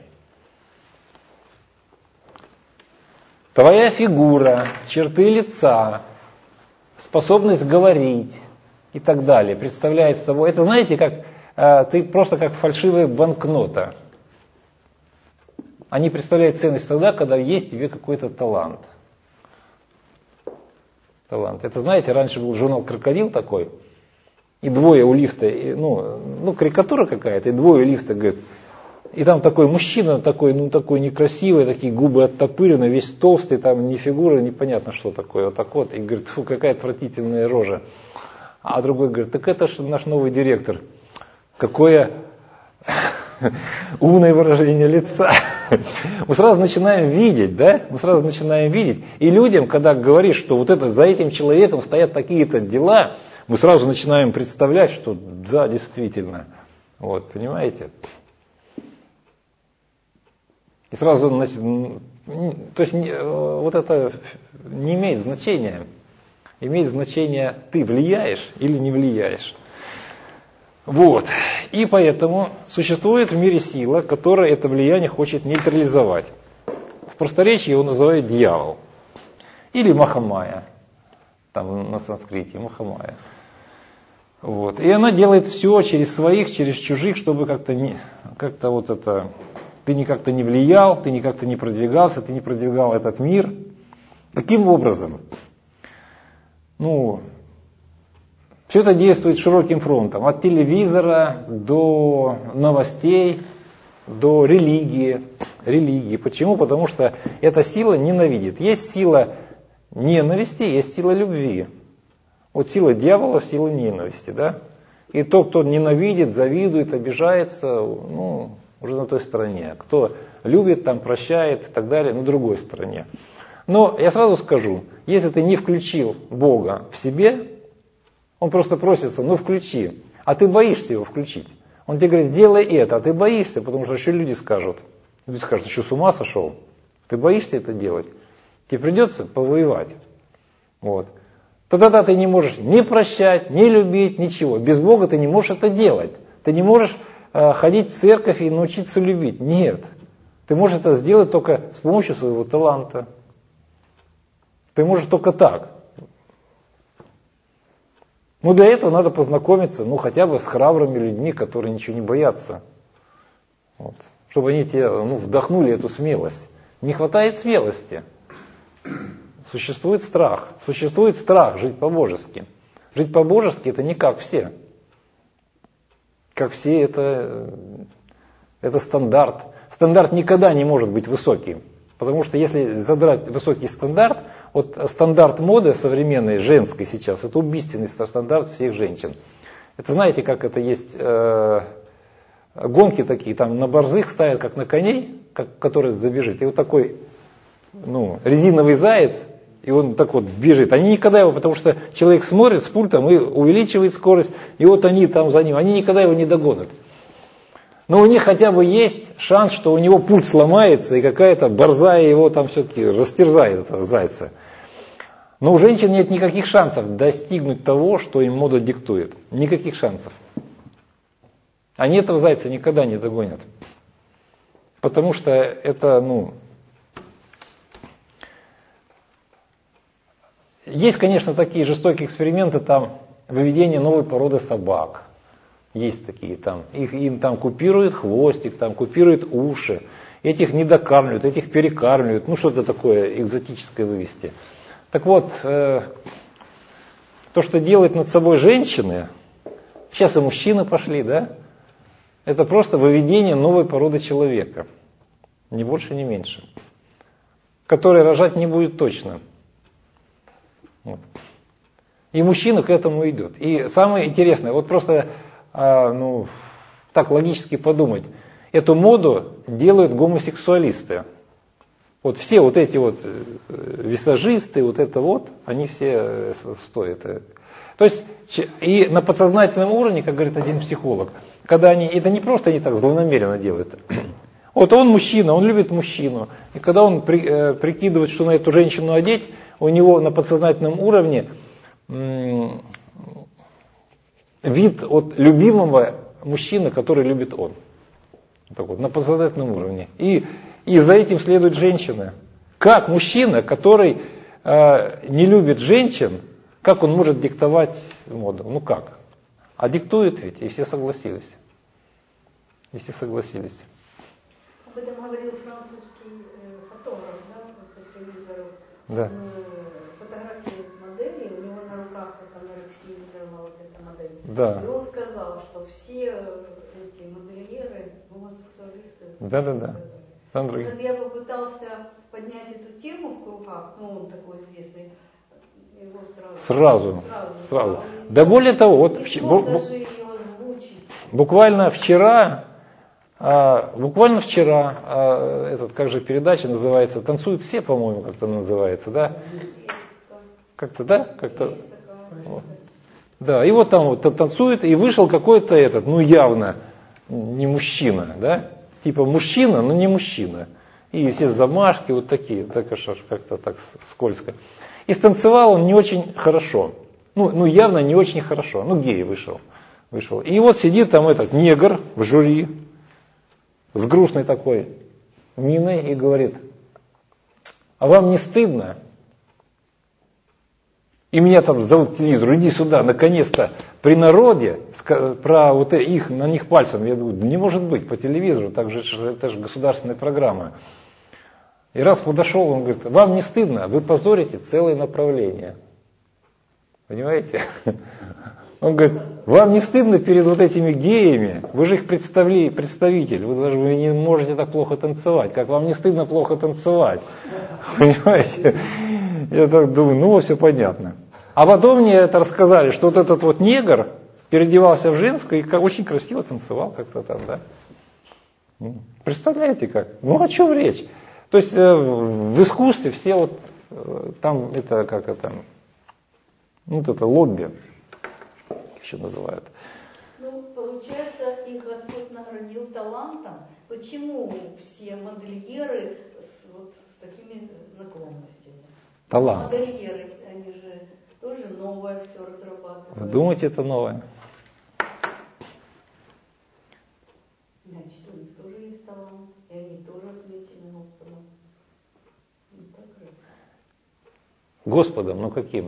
Твоя фигура, черты лица, способность говорить и так далее представляет собой. Это, знаете, как ты просто как фальшивая банкнота. Они представляют ценность тогда, когда есть в тебе какой-то талант. Талант. Это, знаете, раньше был журнал «Крокодил» такой, и двое у лифта, карикатура какая-то, и двое у лифта, говорят, и там такой мужчина, такой некрасивый, такие губы оттопырены, весь толстый, там ни фигура, непонятно что такое, вот так вот, и говорит, фу, какая отвратительная рожа. А другой говорит, так это же наш новый директор, какое умное выражение лица. Мы сразу начинаем видеть, да? Мы сразу начинаем видеть. И людям, когда говоришь, что вот это, за этим человеком стоят такие-то дела, мы сразу начинаем представлять, что да, действительно. Вот, понимаете? И сразу, то есть вот это не имеет значения. Имеет значение, ты влияешь или не влияешь. Вот. И поэтому существует в мире сила, которая это влияние хочет нейтрализовать. В просторечии его называют дьявол. Или Махамая. Там на санскрите Махамая. Вот. И она делает все через своих, через чужих, чтобы как-то вот это... Ты никак-то не влиял, ты никак-то не продвигался, ты не продвигал этот мир. Каким образом? Все это действует широким фронтом, от телевизора до новостей, до религии. Почему? Потому что эта сила ненавидит. Есть сила ненависти, есть сила любви. Вот сила дьявола, сила ненависти, да? И тот, кто ненавидит, завидует, обижается, уже на той стороне. Кто любит, там прощает и так далее, на другой стороне. Но я сразу скажу, если ты не включил Бога в себе, он просто просится, включи. А ты боишься его включить. Он тебе говорит, делай это, а ты боишься, потому что еще люди скажут. Люди скажут, что с ума сошел. Ты боишься это делать. Тебе придется повоевать. Вот. Тогда ты не можешь ни прощать, ни любить, ничего. Без Бога ты не можешь это делать. Ты не можешь ходить в церковь и научиться любить. Нет. Ты можешь это сделать только с помощью своего таланта. Ты можешь только так. Для этого надо познакомиться, хотя бы с храбрыми людьми, которые ничего не боятся. Вот. Чтобы они тебе вдохнули эту смелость. Не хватает смелости. Существует страх. Существует страх жить по-божески. Жить по-божески это не как все. Как все это стандарт. Стандарт никогда не может быть высоким. Потому что если задрать высокий стандарт, вот стандарт моды современной, женской сейчас, это убийственный стандарт всех женщин. Это знаете, как это есть гонки такие, там на борзых ставят, как на коней, который забежит. И вот такой резиновый заяц, и он так вот бежит. Они никогда его, потому что человек смотрит с пультом и увеличивает скорость, и вот они там за ним, они никогда его не догонят. Но у них хотя бы есть шанс, что у него пульт сломается, и какая-то борзая его там все-таки растерзает, этого зайца. Но у женщин нет никаких шансов достигнуть того, что им мода диктует. Никаких шансов. Они этого зайца никогда не догонят. Потому что это, Есть, конечно, такие жестокие эксперименты, там, выведение новой породы собак. Есть такие там. Им там купируют хвостик, там купируют уши. этих недокармливают, этих перекармливают, ну что-то такое экзотическое вывести. Так вот, то, что делают над собой женщины, сейчас и мужчины пошли, да, это просто выведение новой породы человека, ни больше, ни меньше, который рожать не будет точно. Вот. И мужчина к этому идет. И самое интересное, вот просто так логически подумать, эту моду делают гомосексуалисты. Вот все вот эти вот висажисты, вот это вот, они все стоят. То есть и на подсознательном уровне, как говорит один психолог, когда они, это не просто они так злонамеренно делают. Вот он мужчина, он любит мужчину. И когда он прикидывает, что на эту женщину одеть, у него на подсознательном уровне вид от любимого мужчины, который любит он. Так вот, на подсознательном уровне. И за этим следует женщина. Как мужчина, который не любит женщин, как он может диктовать моду? Ну как? А диктует ведь, и все согласились. И все согласились. Об этом говорил французский фотограф, да, по телевизору. Да. Фотографии модели, у него на руках анорексия, вот эта модель. Да. И он сказал, что все эти модельеры гомосексуалисты. Да. Вот я попытался поднять эту тему в кругах, ну он такой известный, его Сразу. Да более того, вот буквально вчера, этот, как же передача называется, «Танцуют все», по-моему, как-то называется, да? Как-то, да? Как-то. Да, и вот там вот танцует, и вышел какой-то этот, ну явно не мужчина, да? Типа мужчина, но не мужчина. И все замашки вот такие, так аж как-то так скользко. И станцевал он не очень хорошо. Ну явно не очень хорошо. Ну гей вышел. И вот сидит там этот негр в жюри с грустной такой миной и говорит: а вам не стыдно? И меня там зовут к телевизору, иди сюда, наконец-то, при народе, про вот их, на них пальцем, я думаю, не может быть, по телевизору, так же, это же государственная программа. И раз подошел, он говорит: вам не стыдно, вы позорите целое направление. Понимаете? Он говорит: вам не стыдно перед вот этими геями, вы же их представитель, вы даже не можете так плохо танцевать, как вам не стыдно плохо танцевать. Понимаете? Я так думаю, ну все понятно. А потом мне это рассказали, что вот этот вот негр переодевался в женское и очень красиво танцевал как-то там, да. Представляете как? Ну о чем речь? То есть в искусстве все вот там это как это, ну вот это лобби еще называют. Ну, получается, их Господь наградил талантом. Почему все модельеры с такими наклонностями? Талант. Модельеры, они же тоже новое все разрабатывают. Вы думаете, это новое? Значит, у них тоже есть талант, и они тоже отмечены Господом. Не так же? Господом, ну каким?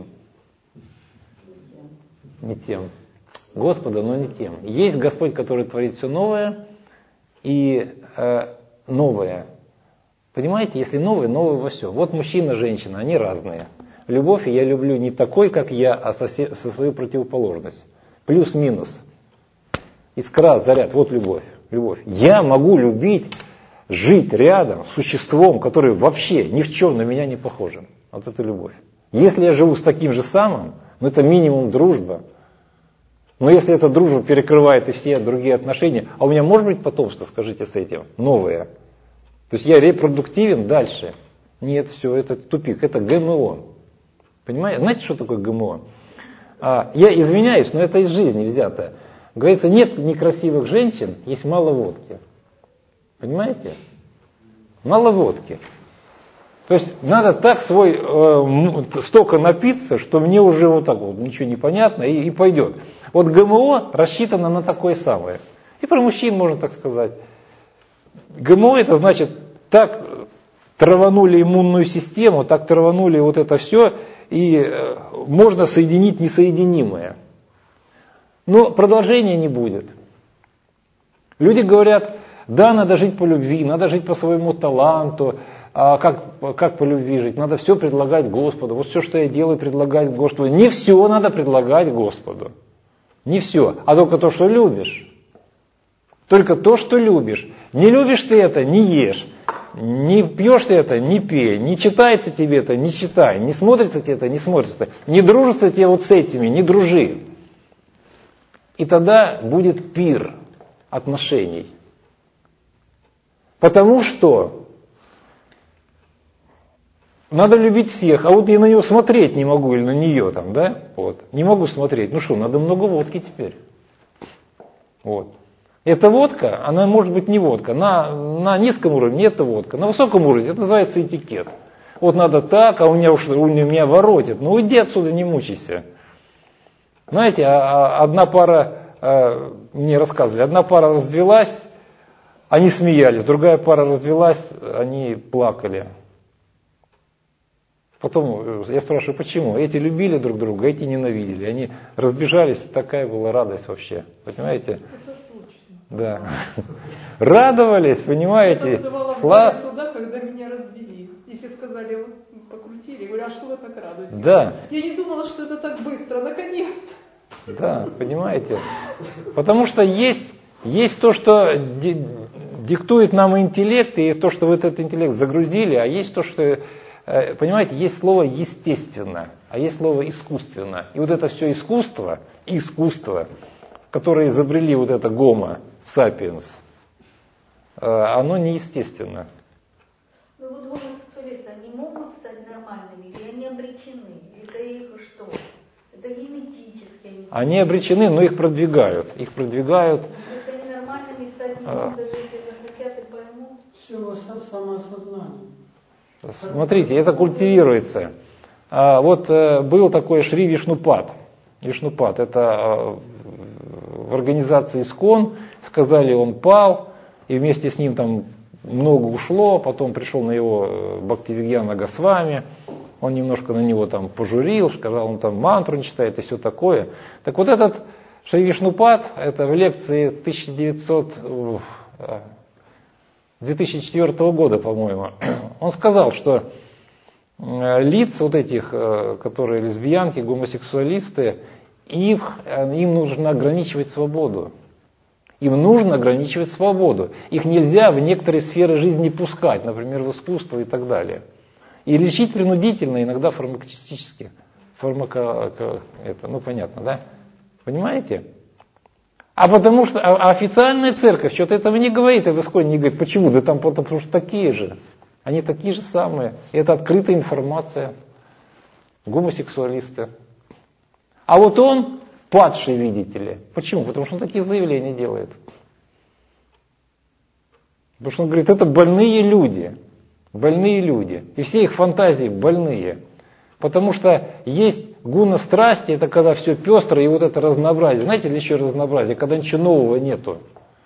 Не тем. Господом, но не тем. Есть Господь, который творит все новое и новое. Понимаете, если новое, новое во всем. Вот мужчина, женщина, они разные. Любовь я люблю не такой, как я, а со свою противоположность. Плюс-минус. Искра, заряд, вот любовь. Я могу любить, жить рядом с существом, которое вообще ни в чем на меня не похоже. Вот это любовь. Если я живу с таким же самым, ну это минимум дружба. Но если эта дружба перекрывает и все другие отношения, а у меня может быть потомство, скажите, с этим, новое? То есть я репродуктивен дальше. Нет, все, это тупик, это ГМО. Понимаете? Знаете, что такое ГМО? Я извиняюсь, но это из жизни взято. Говорится, нет некрасивых женщин, есть мало водки. Понимаете? Мало водки. То есть надо так столько напиться, что мне уже вот так вот ничего не понятно и пойдет. Вот ГМО рассчитано на такое самое. И про мужчин можно так сказать. ГМО это значит, так траванули иммунную систему, так траванули вот это все, и можно соединить несоединимое. Но продолжения не будет. Люди говорят, Да, надо жить по любви, надо жить по своему таланту. А как по любви жить? Надо все предлагать Господу. Вот все, что я делаю, предлагать Господу. Не все надо предлагать Господу. Не все, а только то, что любишь. Только то, что любишь. Не любишь ты это, не ешь. Не пьешь ты это, не пей. Не читается тебе это, не читай. Не смотрится тебе это, не смотрится. Не дружится тебе вот с этими, не дружи. И тогда будет пир отношений. Потому что надо любить всех, а вот я на него смотреть не могу, или на нее там, да? Вот. Не могу смотреть. Ну что, надо много водки теперь. Вот. Эта водка, она может быть не водка. На низком уровне это водка. На высоком уровне это называется этикет. Вот надо так, а у меня воротит. Ну уйди отсюда, не мучайся. Знаете, одна пара, мне рассказывали, одна пара развелась, они смеялись, другая пара развелась, они плакали. Потом я спрашиваю, почему? Эти любили друг друга, эти ненавидели. Они разбежались, такая была радость вообще. Понимаете? Это точно. Да. Радовались, понимаете? Я называла суда, когда меня развели. Если сказали, вот, покрутили, я говорю, а что вы так радуетесь? Да. Я не думала, что это так быстро, наконец-то. Да, понимаете? Потому что есть то, что диктует нам интеллект, и то, что в этот интеллект загрузили, а есть то, что... Понимаете, есть слово «естественно», а есть слово «искусственно». И вот это все искусство, которое изобрели вот это гомо сапиенс, оно неестественно. Ну вот гомосексуалисты, они могут стать нормальными, или они обречены? Это их что? Это генетически. Они обречены, но их продвигают. Их продвигают. То есть они нормальными стать не могут, даже если захотят и поймут. Все самоосознание. Смотрите, это культивируется. Вот был такой Шри Вишнупад. Вишнупад, это в организации ИСККОН, сказали, он пал, и вместе с ним там много ушло, потом пришел на его Бхактивигьяна Госвами, он немножко на него там пожурил, сказал, он там мантру не читает и все такое. Так вот этот Шри Вишнупад, это в лекции 2004 года, по-моему, он сказал, что лиц вот этих, которые лесбиянки, гомосексуалисты, им нужно ограничивать свободу. Им нужно ограничивать свободу. Их нельзя в некоторые сферы жизни пускать, например, в искусство и так далее. И лечить принудительно, иногда фармакологически. Ну понятно, да? Понимаете? А потому что официальная церковь что-то этого не говорит, и в ИСККОНе не говорит. Почему? Да там потому что такие же. Они такие же самые. Это открытая информация. Гомосексуалисты. А вот он падший, видите ли. Почему? Потому что он такие заявления делает. Потому что он говорит, это больные люди. Больные люди. И все их фантазии больные. Потому что есть гуна страсти, это когда все пестро, и вот это разнообразие. Знаете, для чего разнообразие? Когда ничего нового нету.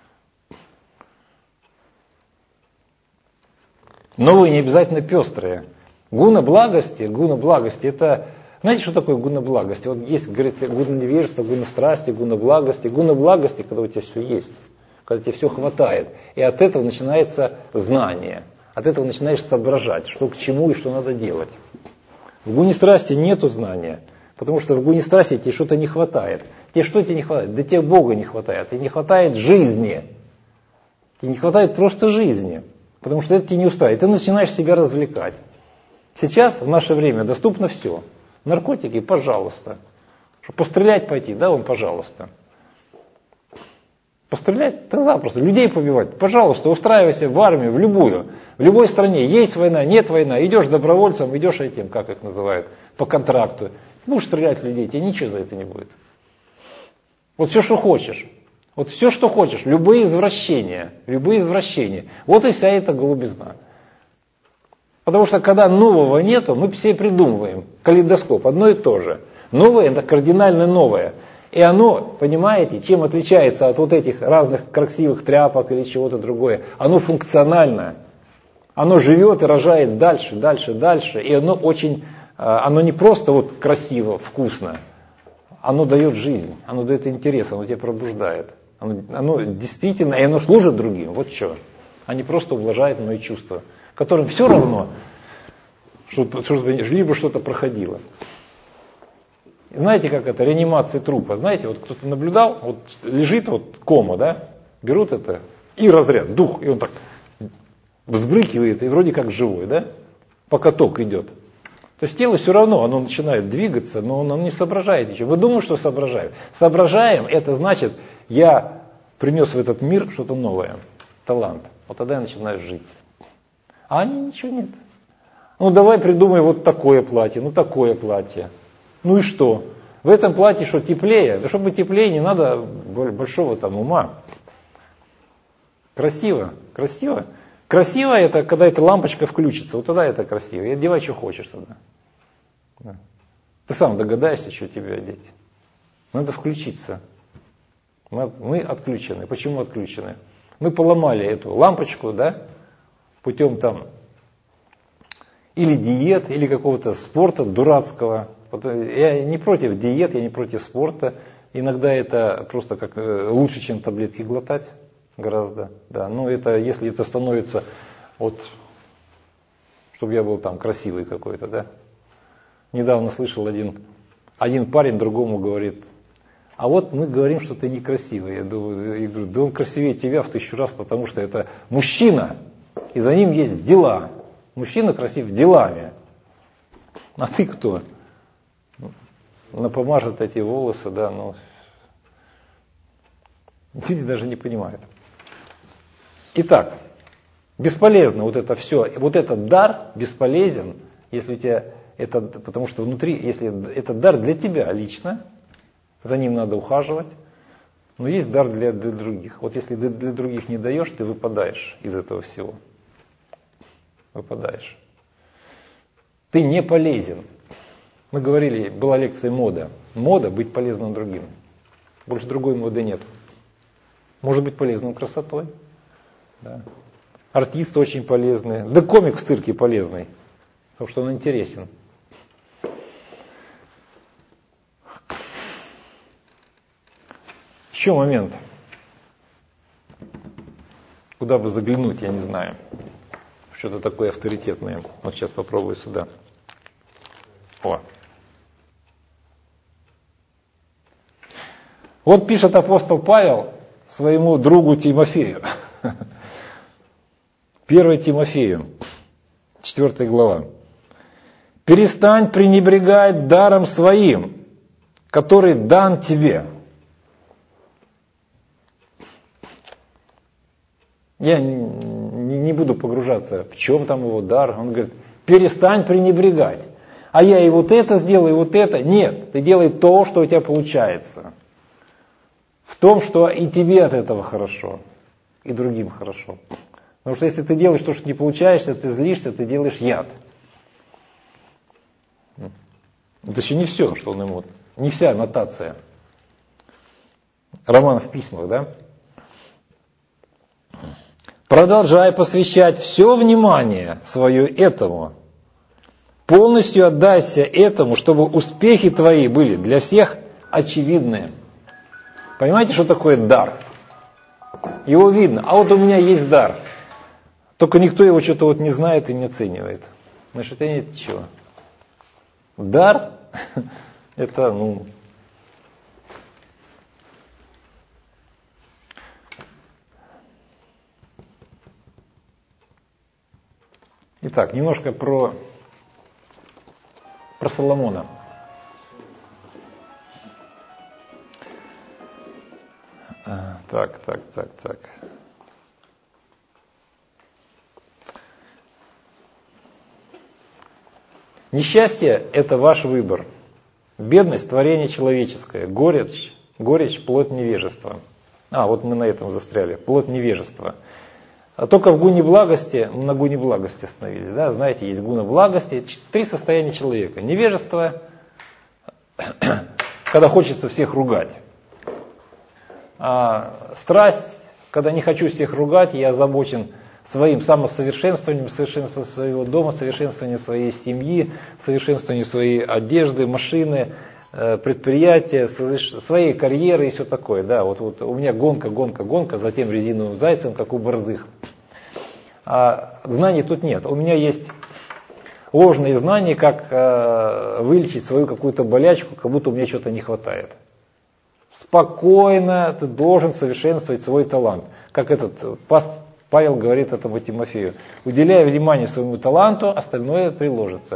Новые не обязательно пестрые. Гуна благости, это... Знаете, что такое гуна благости? Вот есть, говорит, гуна невежества, гуна страсти, гуна благости. Гуна благости, когда у тебя все есть, когда тебе все хватает. И от этого начинается знание. От этого начинаешь соображать, что к чему и что надо делать. В гуне страсти нету знания, потому что в гуне страсти тебе что-то не хватает. Тебе что тебе не хватает? Да тебе Бога не хватает, тебе не хватает жизни. Тебе не хватает просто жизни, потому что это тебе не устраивает. Ты начинаешь себя развлекать. Сейчас, в наше время, доступно все. Наркотики, пожалуйста. Чтобы пострелять пойти, да, вон, пожалуйста. Пострелять, да запросто. Людей побивать, пожалуйста, устраивайся в армию, в любую. В любой стране есть война, нет война. Идешь добровольцем, идешь этим, как их называют, по контракту. Будешь стрелять в людей, тебе ничего за это не будет. Вот все, что хочешь. Вот все, что хочешь. Любые извращения. Вот и вся эта голубизна. Потому что когда нового нету, мы все придумываем. Калейдоскоп, одно и то же. Новое это кардинально новое. И оно, понимаете, чем отличается от вот этих разных красивых тряпок или чего-то другое? Оно функционально. Оно живет и рожает дальше. И оно не просто вот красиво, вкусно. Оно дает жизнь, оно дает интерес, оно тебя пробуждает. Оно действительно, и оно служит другим. Вот что. А не просто ублажает мои чувства, которым все равно, либо что-то проходило. Знаете, как это, реанимация трупа. Знаете, вот кто-то наблюдал, вот лежит вот кома, да, берут это, и разряд, дух, и он так взбрыкивает, и вроде как живой, да, пока ток идет. То есть тело все равно, оно начинает двигаться, но оно не соображает ничего. Вы думаете, что соображаем? Соображаем, это значит, я принес в этот мир что-то новое, талант. Вот тогда я начинаю жить. А они ничего нет. Ну давай придумай вот такое платье, ну такое платье. Ну и что? В этом платье что, теплее? Да чтобы теплее, не надо большого там ума. Красиво, красиво. Красиво это, когда эта лампочка включится, вот тогда это красиво. И одевай, что хочешь тогда. Да. Ты сам догадаешься, что тебе одеть. Надо включиться. Мы отключены. Почему отключены? Мы поломали эту лампочку, да, путем там или диет, или какого-то спорта дурацкого. Я не против диет, я не против спорта. Иногда это просто как лучше, чем таблетки глотать. Гораздо, да. Но это, если это становится, вот, чтобы я был там красивый какой-то, да. Недавно слышал один парень другому говорит, а вот мы говорим, что ты некрасивый. Я говорю, да он красивее тебя в 1000 раз, потому что это мужчина, и за ним есть дела. Мужчина красив делами. А ты кто? Напомажет эти волосы, да, но люди даже не понимают. Итак, бесполезно вот это все. Вот этот дар бесполезен, если у тебя это, потому что внутри, если этот дар для тебя лично, за ним надо ухаживать, но есть дар для других. Вот если для других не даешь, ты выпадаешь из этого всего. Выпадаешь. Ты не полезен. Мы говорили, была лекция мода. Мода быть полезным другим. Больше другой моды нет. Может быть полезным красотой. Да. Артисты очень полезные. Да комик в цирке полезный. Потому что он интересен. Еще момент. Куда бы заглянуть, я не знаю. Что-то такое авторитетное. Вот сейчас попробую сюда. О. Вот пишет апостол Павел своему другу Тимофею. 1 Тимофею, 4 глава. «Перестань пренебрегать даром своим, который дан тебе». Я не буду погружаться, в чем там его дар. Он говорит, перестань пренебрегать. А я и вот это сделаю, и вот это. Нет, ты делай то, что у тебя получается. В том, что и тебе от этого хорошо, и другим хорошо. Потому что если ты делаешь то, что не получаешься, ты злишься, ты делаешь яд. Это еще не все, что он ему... Не вся нотация. Роман в письмах, да? Продолжай посвящать все внимание свое этому. Полностью отдайся этому, чтобы успехи твои были для всех очевидные. Понимаете, что такое дар? Его видно. А вот у меня есть дар. Только никто его что-то вот не знает и не оценивает. Значит, это нет чего. Дар это, Итак, немножко про Соломона. Так. Несчастье – это ваш выбор. Бедность – творение человеческое. Горечь – плод невежества. Вот мы на этом застряли. Плод невежества. А только в гуне благости, мы на гуне благости остановились. Да? Знаете, есть гуна благости. 3 состояния человека. Невежество, когда хочется всех ругать. Страсть, когда не хочу всех ругать, я озабочен своим самосовершенствованием, совершенствованием своего дома, совершенствованием своей семьи, совершенствованием своей одежды, машины, предприятия, своей карьеры и все такое. Да, вот у меня гонка, затем резиновым зайцем, как у борзых. А знаний тут нет. У меня есть ложные знания, как вылечить свою какую-то болячку, как будто у меня чего-то не хватает. Спокойно ты должен совершенствовать свой талант. Как Павел говорит этому Тимофею. Уделяя внимание своему таланту, остальное приложится.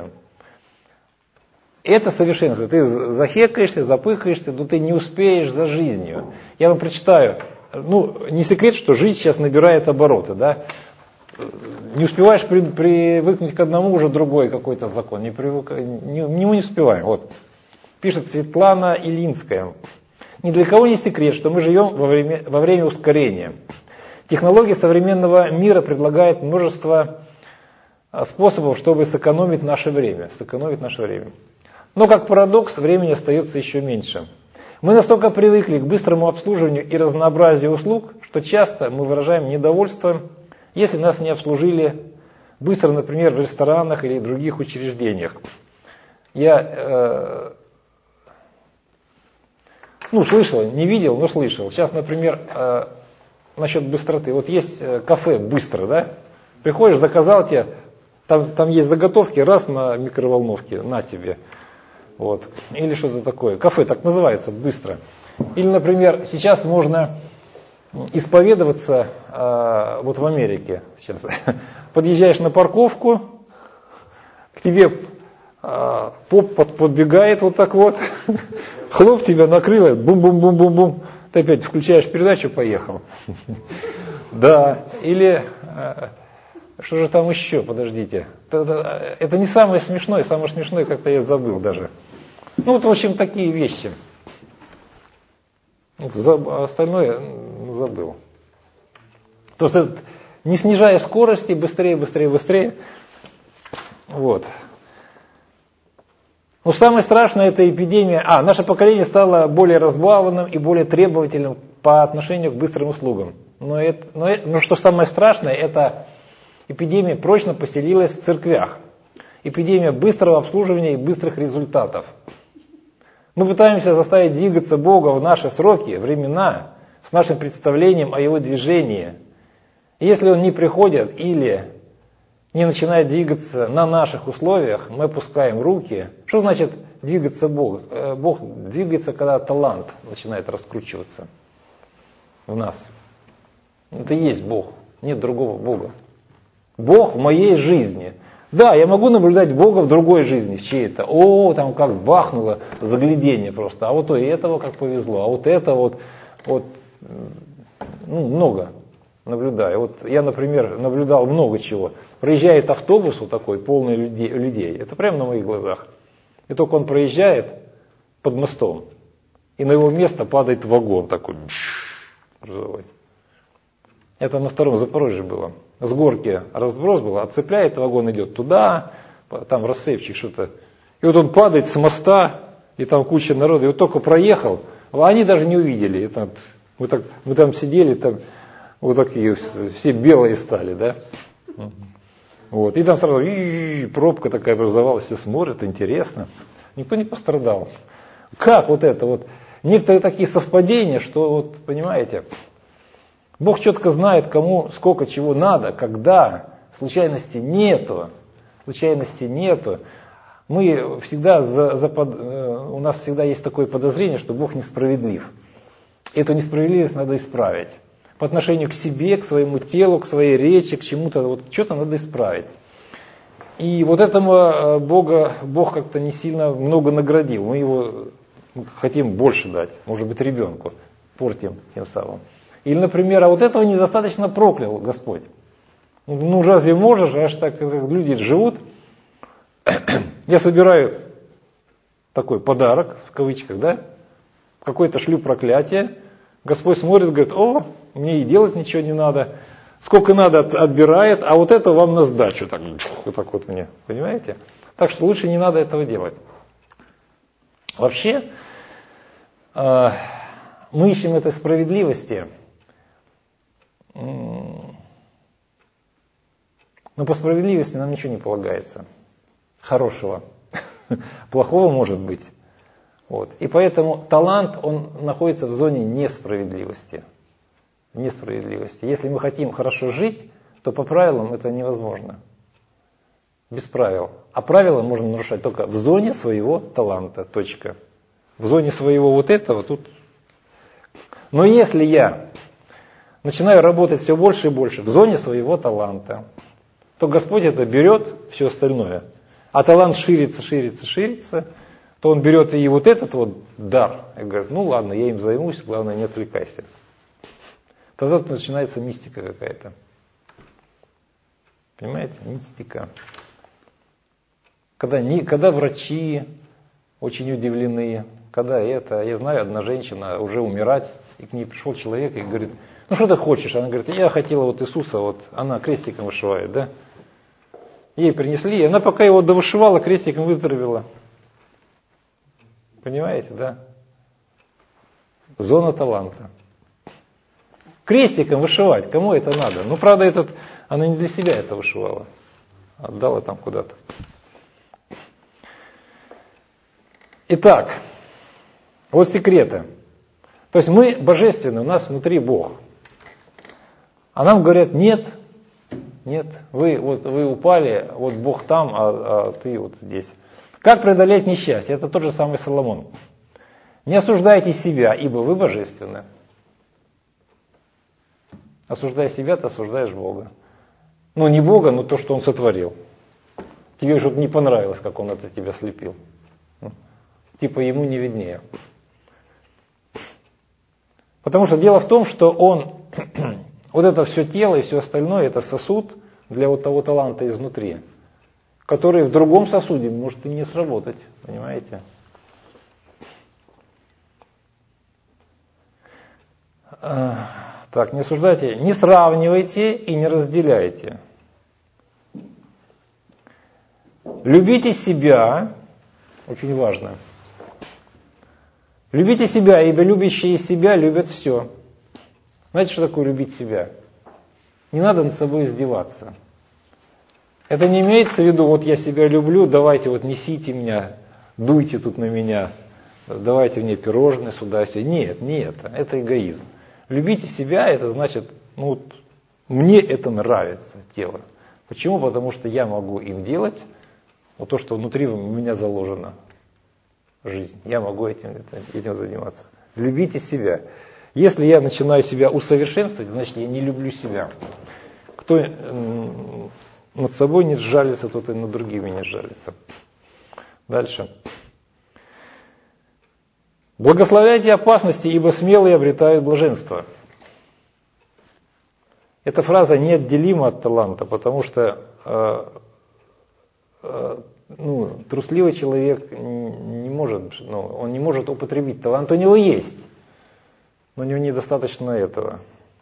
Это совершенство. Ты захекаешься, запыхаешься, но ты не успеешь за жизнью. Я вам прочитаю. Не секрет, что жизнь сейчас набирает обороты, да? Не успеваешь привыкнуть к одному, уже другой какой-то закон. Не успеваем. Вот. Пишет Светлана Илинская. Ни для кого не секрет, что мы живем во время ускорения. Технологии современного мира предлагают множество способов, чтобы сэкономить наше время. Но как парадокс, времени остается еще меньше. Мы настолько привыкли к быстрому обслуживанию и разнообразию услуг, что часто мы выражаем недовольство, если нас не обслужили быстро, например, в ресторанах или других учреждениях. Я слышал, не видел, но слышал. Сейчас, например, насчет быстроты. Вот есть кафе быстро, да? Приходишь, заказал тебе, там есть заготовки, раз на микроволновке, на тебе. Вот. Или что-то такое. Кафе так называется, быстро. Или, например, сейчас можно исповедоваться вот в Америке. Сейчас. Подъезжаешь на парковку, к тебе поп подбегает вот так вот, хлоп тебя накрыло, бум-бум-бум-бум-бум. Ты опять включаешь передачу, поехал. Да, или что же там еще, подождите. Это не самое смешное как-то я забыл даже. В общем, такие вещи. Остальное забыл. То есть, не снижая скорости, быстрее. Вот. Но самое страшное — это эпидемия. Наше поколение стало более разбалованным и более требовательным по отношению к быстрым услугам. Но что самое страшное, это эпидемия прочно поселилась в церквях. Эпидемия быстрого обслуживания и быстрых результатов. Мы пытаемся заставить двигаться Бога в наши сроки, времена, с нашим представлением о Его движении. И если Он не приходит или не начинает двигаться на наших условиях, мы опускаем руки. Что значит двигаться Бог? Бог двигается, когда талант начинает раскручиваться в нас. Это и есть Бог, нет другого Бога. Бог в моей жизни. Да, я могу наблюдать Бога в другой жизни, в чьей-то. Там как бахнуло, заглядение просто. А вот и этого как повезло, а вот это вот много наблюдаю. Вот я, например, наблюдал много чего. Проезжает автобус вот такой, полный людей. Это прямо на моих глазах. И только он проезжает под мостом, и на его место падает вагон такой грузовой. Это на втором Запорожье было. С горки разброс был, отцепляет вагон, идет туда, там рассыпчик что-то. И вот он падает с моста, и там куча народа. И вот только проехал, а они даже не увидели. И там, мы там сидели, там вот такие все белые стали, да. Вот. И там сразу пробка такая образовалась, все смотрят, интересно. Никто не пострадал. Как вот это вот? Некоторые такие совпадения, что вот, понимаете, Бог четко знает, кому сколько чего надо, когда. Случайности нету. Мы всегда, у нас всегда есть такое подозрение, что Бог несправедлив. Эту несправедливость надо исправить. По отношению к себе, к своему телу, к своей речи, к чему-то. Что-то надо исправить. И вот этому Бог как-то не сильно много наградил. Мы его хотим больше дать, может быть, ребенку. Портим тем самым. Или, например, а вот этого недостаточно проклял Господь. Разве можешь, аж так как люди живут? Я собираю такой подарок, в кавычках, да? Какой-то шлю проклятие. Господь смотрит, говорит, мне и делать ничего не надо. Сколько надо отбирает, а вот это вам на сдачу. Вот так вот мне, понимаете? Так что лучше не надо этого делать. Вообще, мы ищем этой справедливости. Но по справедливости нам ничего не полагается. Хорошего. Плохого может быть. Вот. И поэтому талант, он находится в зоне несправедливости. Несправедливости. Если мы хотим хорошо жить, то по правилам это невозможно. Без правил. А правила можно нарушать только в зоне своего таланта. Точка. В зоне своего вот этого тут. Но если я начинаю работать все больше и больше в зоне своего таланта, то Господь это берет, все остальное. А талант ширится, ширится, ширится, то Он берет и вот этот вот дар. И говорит, ну ладно, я им займусь, главное не отвлекайся. Тогда начинается мистика какая-то. Понимаете? Мистика. Когда врачи очень удивлены, когда я знаю, одна женщина уже умирать, и к ней пришел человек и говорит, ну что ты хочешь? Она говорит, я хотела вот Иисуса, вот она крестиком вышивает, да? Ей принесли, и она пока его довышивала, крестиком выздоровела. Понимаете, да? Зона таланта. Крестиком вышивать, кому это надо? Ну, правда, она не для себя это вышивала. Отдала там куда-то. Итак, вот секреты. То есть мы божественны, у нас внутри Бог. А нам говорят, нет, вы упали, вот Бог там, а ты вот здесь. Как преодолеть несчастье? Это тот же самый Соломон. Не осуждайте себя, ибо вы божественны. Осуждая себя, ты осуждаешь Бога. Ну, не Бога, но то, что Он сотворил. Тебе же не понравилось, как Он это тебя слепил. Типа ему не виднее. Потому что дело в том, что Он, вот это все тело и все остальное, это сосуд для вот того таланта изнутри, который в другом сосуде может и не сработать. Понимаете? Так, не осуждайте, не сравнивайте и не разделяйте. Любите себя, очень важно. Любите себя, ибо любящие себя любят все. Знаете, что такое любить себя? Не надо над собой издеваться. Это не имеется в виду, вот я себя люблю, давайте вот несите меня, дуйте тут на меня, давайте мне пирожные сюда-сюда. Нет, не это. Это эгоизм. Любите себя, это значит, ну вот, мне это нравится, тело. Почему? Потому что я могу им делать вот то, что внутри у меня заложено. Жизнь. Я могу этим заниматься. Любите себя. Если я начинаю себя усовершенствовать, значит я не люблю себя. Кто над собой не сжалится, тот и над другими не сжалится. Дальше. Благословляйте опасности, ибо смелые обретают блаженство. Эта фраза неотделима от таланта, потому что трусливый человек не может, он не может употребить талант, у него есть, но у него недостаточно этого.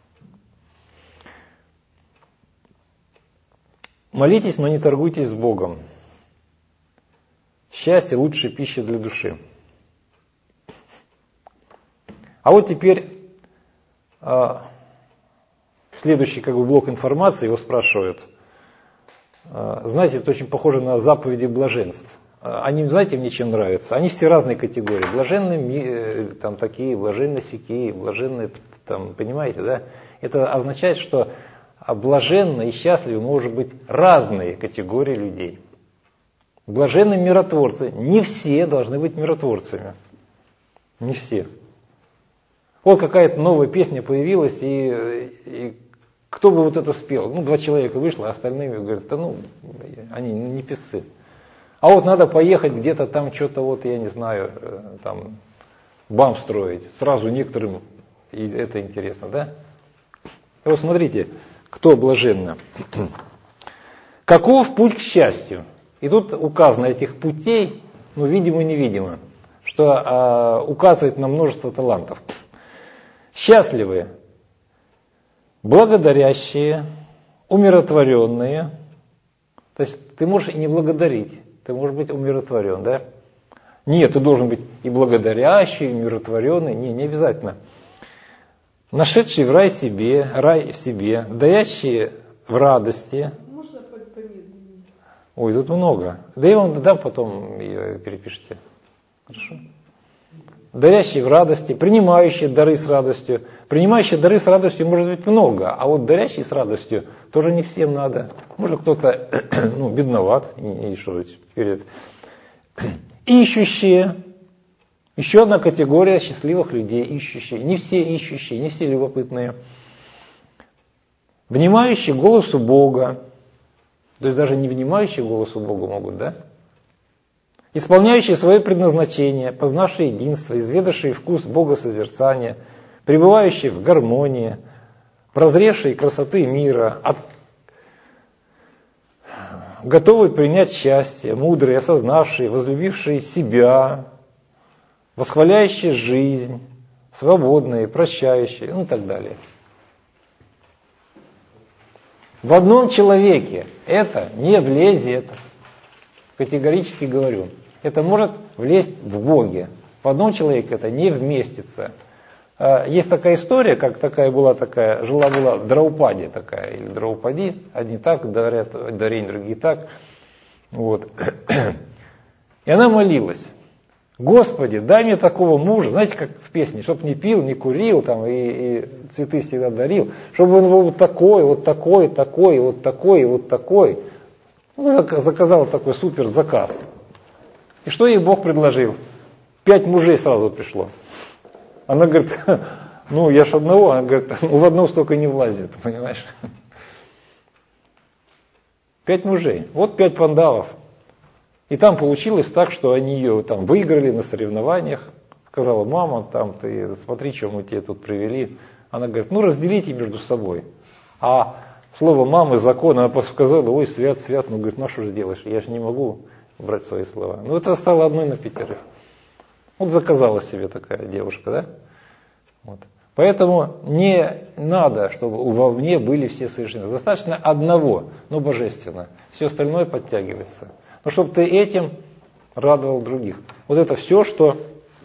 Молитесь, но не торгуйтесь с Богом. Счастье – лучшая пища для души. А вот теперь следующий блок информации, его спрашивают. Знаете, это очень похоже на заповеди блаженств. Они, знаете, мне чем нравятся? Они все разные категории. Блаженные там такие, блаженные сякие, блаженные там, понимаете, да? Это означает, что блаженные и счастливы может быть разные категории людей. Блаженные миротворцы. Не все должны быть миротворцами. Не все. Вот какая-то новая песня появилась, и кто бы вот это спел? 2 человека вышло, а остальные говорят, они не певцы. А вот надо поехать где-то там что-то, я не знаю, там бам строить. Сразу некоторым и это интересно, да? И вот смотрите, кто блаженно. Каков путь к счастью? И тут указано этих путей, видимо и невидимо, что указывает на множество талантов. Счастливые, благодарящие, умиротворенные. То есть ты можешь и не благодарить, ты можешь быть умиротворен, да? Нет, ты должен быть и благодарящий, и умиротворенный, не обязательно. Нашедшие в рай в себе, дающие в радости. Можно помедленнее? Ой, тут много. Да я вам дам, потом ее перепишите. Хорошо? дарящий в радости, принимающий дары с радостью. Принимающий дары с радостью может быть много, а вот дарящий с радостью тоже не всем надо. Может кто-то бедноват, и что теперь это. Ищущие. Еще одна категория счастливых людей, ищущие. Не все ищущие, не все любопытные. Внимающие голосу Бога. То есть даже не внимающие голосу Бога могут, да? Исполняющие свое предназначение, познавшие единство, изведавшие вкус богосозерцания, пребывающие в гармонии, прозревшие красоты мира, готовые принять счастье, мудрые, осознавшие, возлюбившие себя, восхваляющие жизнь, свободные, прощающие, и так далее. В одном человеке это не влезет, категорически говорю. Это может влезть в Боге. В одном человеке это не вместится. Есть такая история, жила-была Драупади такая, или Драупади, одни так дарят дарение, другие так. Вот. И она молилась: Господи, дай мне такого мужа, знаете, как в песне, чтоб не пил, не курил, там, и цветы всегда дарил, чтобы он был вот такой, вот такой, такой, вот такой, вот такой. Заказала такой супер заказ. И что ей Бог предложил? 5 мужей сразу пришло. Она говорит, я ж одного, она говорит, в одного столько не влазит, понимаешь? 5 мужей, вот 5 пандавов. И там получилось так, что они ее там выиграли на соревнованиях. Сказала: мама, там ты смотри, что мы тебе тут привели. Она говорит: разделите между собой. А слово мамы закон, она сказала: ой, свят, свят. Говорит: что же делаешь, я же не могу брать свои слова. Это стало 1 на 5. Вот заказала себе такая девушка, да? Вот. Поэтому не надо, чтобы вовне были все совершенны. Достаточно одного, божественно. Все остальное подтягивается. Но чтобы ты этим радовал других. Вот это все, что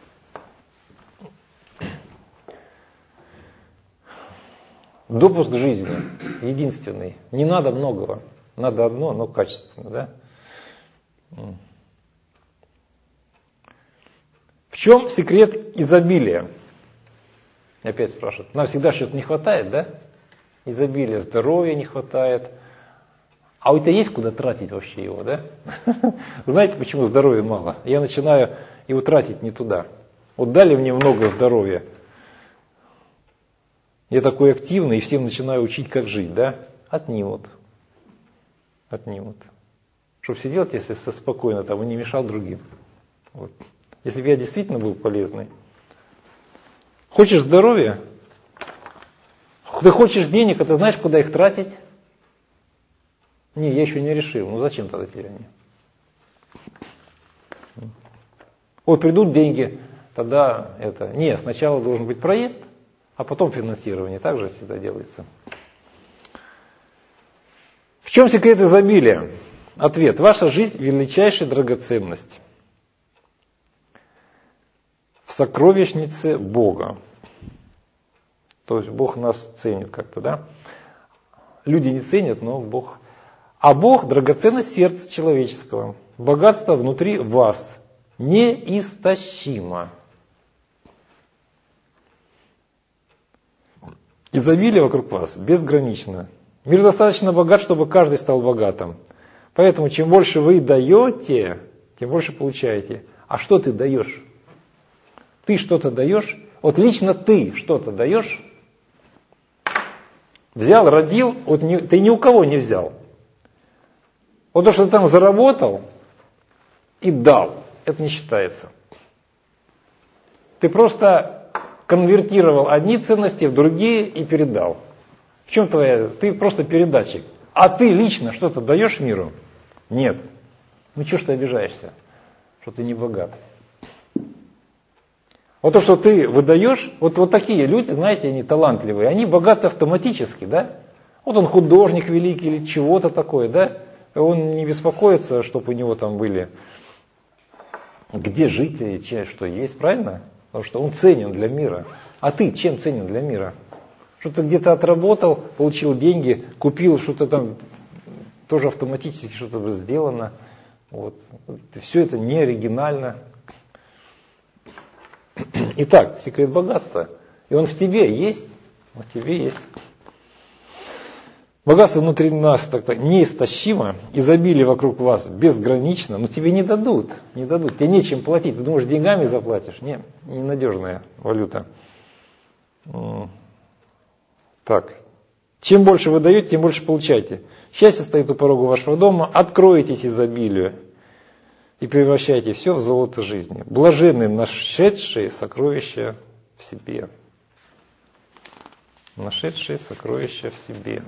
допуск к жизни единственный. Не надо многого. Надо одно, но качественно, да? В чем секрет изобилия? Опять спрашивают. Нам всегда что-то не хватает, да? Изобилия, здоровья не хватает. А у тебя есть куда тратить вообще его, да? Знаете, почему здоровья мало? Я начинаю его тратить не туда. Вот дали мне много здоровья. Я такой активный и всем начинаю учить, как жить, да? Отнимут. Чтобы сидел если спокойно там и не мешал другим. Вот. Если бы я действительно был полезный. Хочешь здоровья? Ты хочешь денег, а ты знаешь, куда их тратить? Не, я еще не решил. Зачем тогда тебе они? Придут деньги, тогда это... Нет, сначала должен быть проект, а потом финансирование. Так же всегда делается. В чем секрет изобилия? Ответ. Ваша жизнь – величайшая драгоценность. В сокровищнице Бога. То есть Бог нас ценит как-то, да? Люди не ценят, но Бог... А Бог – драгоценность сердца человеческого. Богатство внутри вас неистощимо. Изобилие вокруг вас безгранично. Мир достаточно богат, чтобы каждый стал богатым. Поэтому чем больше вы даете, тем больше получаете. А что ты даешь? Ты что-то даешь? Вот лично ты что-то даешь? Взял, родил, ты ни у кого не взял. Вот то, что ты там заработал и дал, это не считается. Ты просто конвертировал одни ценности в другие и передал. В чем твоя? Ты просто передатчик. А ты лично что-то даешь миру? Нет. Чего ж ты обижаешься, что ты не богат? Вот то, что ты выдаешь, вот такие люди, знаете, они талантливые, они богаты автоматически, да? Вот он художник великий или чего-то такое, да? Он не беспокоится, чтобы у него там были где жить и что есть, правильно? Потому что он ценен для мира. А ты чем ценен для мира? Что ты где-то отработал, получил деньги, купил что-то там, тоже автоматически что-то сделано. Вот. Все это не оригинально. Итак, секрет богатства. И он в тебе есть. Он в тебе есть. Богатство внутри нас так неистощимо, изобилие вокруг вас безгранично, но тебе не дадут, не дадут, тебе нечем платить, ты думаешь, деньгами заплатишь? Нет, ненадежная валюта. Так, чем больше вы даете, тем больше получаете. Счастье стоит у порога вашего дома, откройтесь изобилию и превращайте все в золото жизни. Блаженны нашедшие сокровища в себе. Нашедшие сокровища в себе.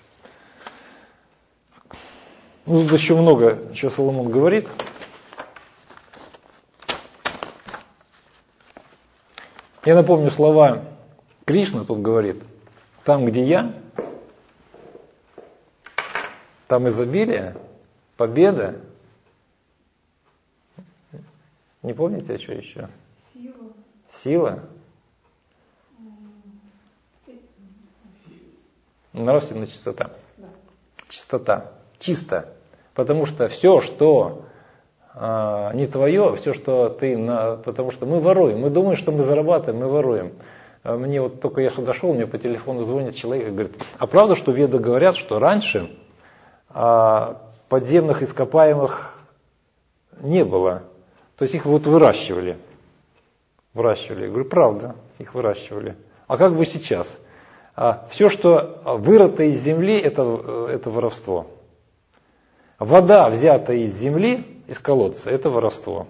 Ну, тут еще много, что Соломон говорит. Я напомню слова Кришны, тут говорит, там, где я, там изобилие, победа. Не помните, а что еще? Сила. Сила. Нравственная чистота. Да. Чистота. Чисто. Потому что все, что не твое, все, что ты... Потому что мы воруем. Мы думаем, что мы зарабатываем, мы воруем. Мне вот только я сюда шел, мне по телефону звонит человек и говорит, а правда, что веды говорят, что раньше подземных ископаемых не было? То есть их вот выращивали. Выращивали. Я говорю, правда, их выращивали. А как бы сейчас? Все, что вырыто из земли, это воровство. Вода, взятая из земли, из колодца, это воровство.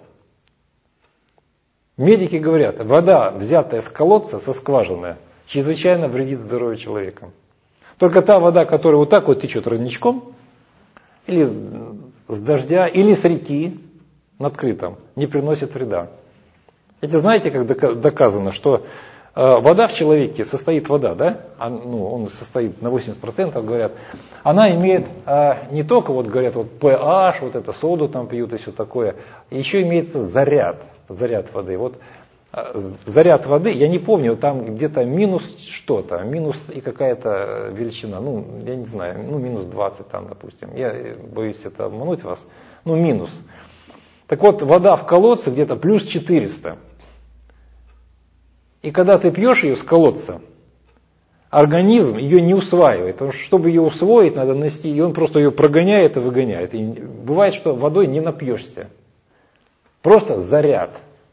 Медики говорят, вода, взятая с колодца, со скважины, чрезвычайно вредит здоровью человека. Только та вода, которая вот так вот течет родничком, или с дождя, или с реки, над крытом, не приносит вреда. Это знаете, как доказано, что вода в человеке состоит вода, да? Он состоит на 80%, говорят. Она имеет не только, вот говорят, вот pH, вот это соду там пьют и все такое, еще имеется заряд воды. Вот заряд воды, я не помню, там где-то минус что-то, минус и какая-то величина, я не знаю, минус 20 там, допустим. Я боюсь это обмануть вас, минус. Так вот, вода в колодце где-то плюс 400. И когда ты пьешь ее с колодца, организм ее не усваивает, потому что чтобы ее усвоить, надо нанести, и он просто ее прогоняет и выгоняет. И бывает, что водой не напьешься. Просто заряд.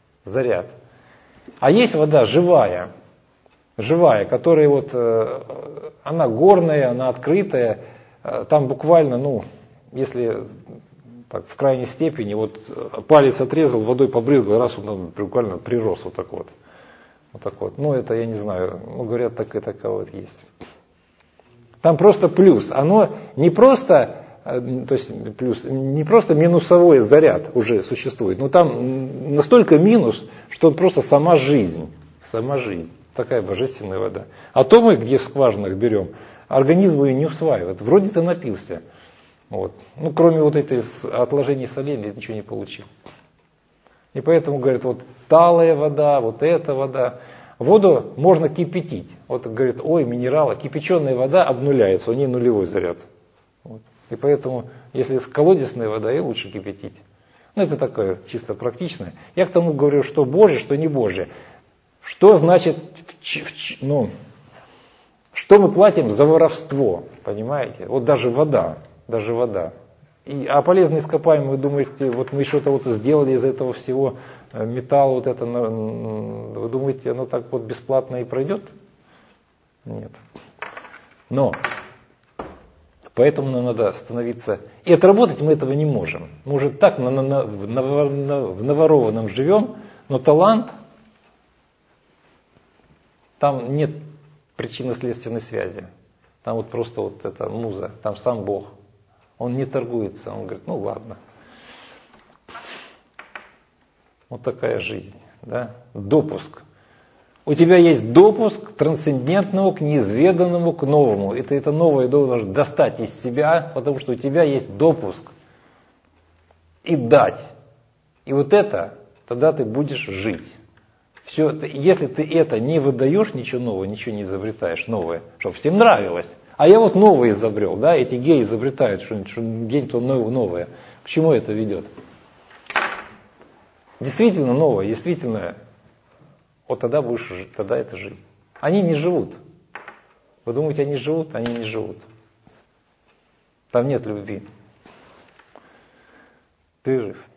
А есть вода живая, которая вот, она горная, она открытая, там буквально, если так, в крайней степени, вот палец отрезал, водой побрызгал, раз он буквально прирос вот так вот. Вот так вот. Это я не знаю. Говорят, такая вот есть. Там просто плюс. Оно не просто, то есть плюс, не просто минусовой заряд уже существует. Но там настолько минус, что просто сама жизнь. Такая божественная вода. А то мы, где в скважинах берем, организм ее не усваивает. Вроде ты напился. Вот. Кроме вот этой отложений солей, ничего не получил. И поэтому, говорят, вот талая вода, вот эта вода. Воду можно кипятить. Вот говорит, минералы, кипяченая вода обнуляется, у нее нулевой заряд. Вот. И поэтому, если колодезная вода, ее лучше кипятить. Это такое чисто практичное. Я к тому говорю, что Божье, что не Божье. Что значит, что мы платим за воровство, понимаете? Вот даже вода. А полезные ископаемые, вы думаете, вот мы что-то вот сделали из этого всего, металл вот это, вы думаете, оно так вот бесплатно и пройдет? Нет. Но, поэтому нам надо становиться, и отработать мы этого не можем. Мы уже так в наворованном живем, но талант, там нет причинно-следственной связи. Там вот просто вот эта муза, там сам Бог. Он не торгуется, он говорит, ладно. Вот такая жизнь, да? Допуск. У тебя есть допуск к трансцендентному, к неизведанному, к новому. Это новое должен достать из себя, потому что у тебя есть допуск. И дать. И вот это, тогда ты будешь жить. Все, если ты это не выдаешь, ничего нового, ничего не изобретаешь новое, чтобы всем нравилось. А я вот новое изобрел, да, эти геи изобретают что-нибудь где-то новое. К чему это ведет? Действительно новое, действительно Вот тогда будешь жить, тогда это жизнь. Они не живут. Вы думаете, они живут? Они не живут. Там нет любви. Ты жив.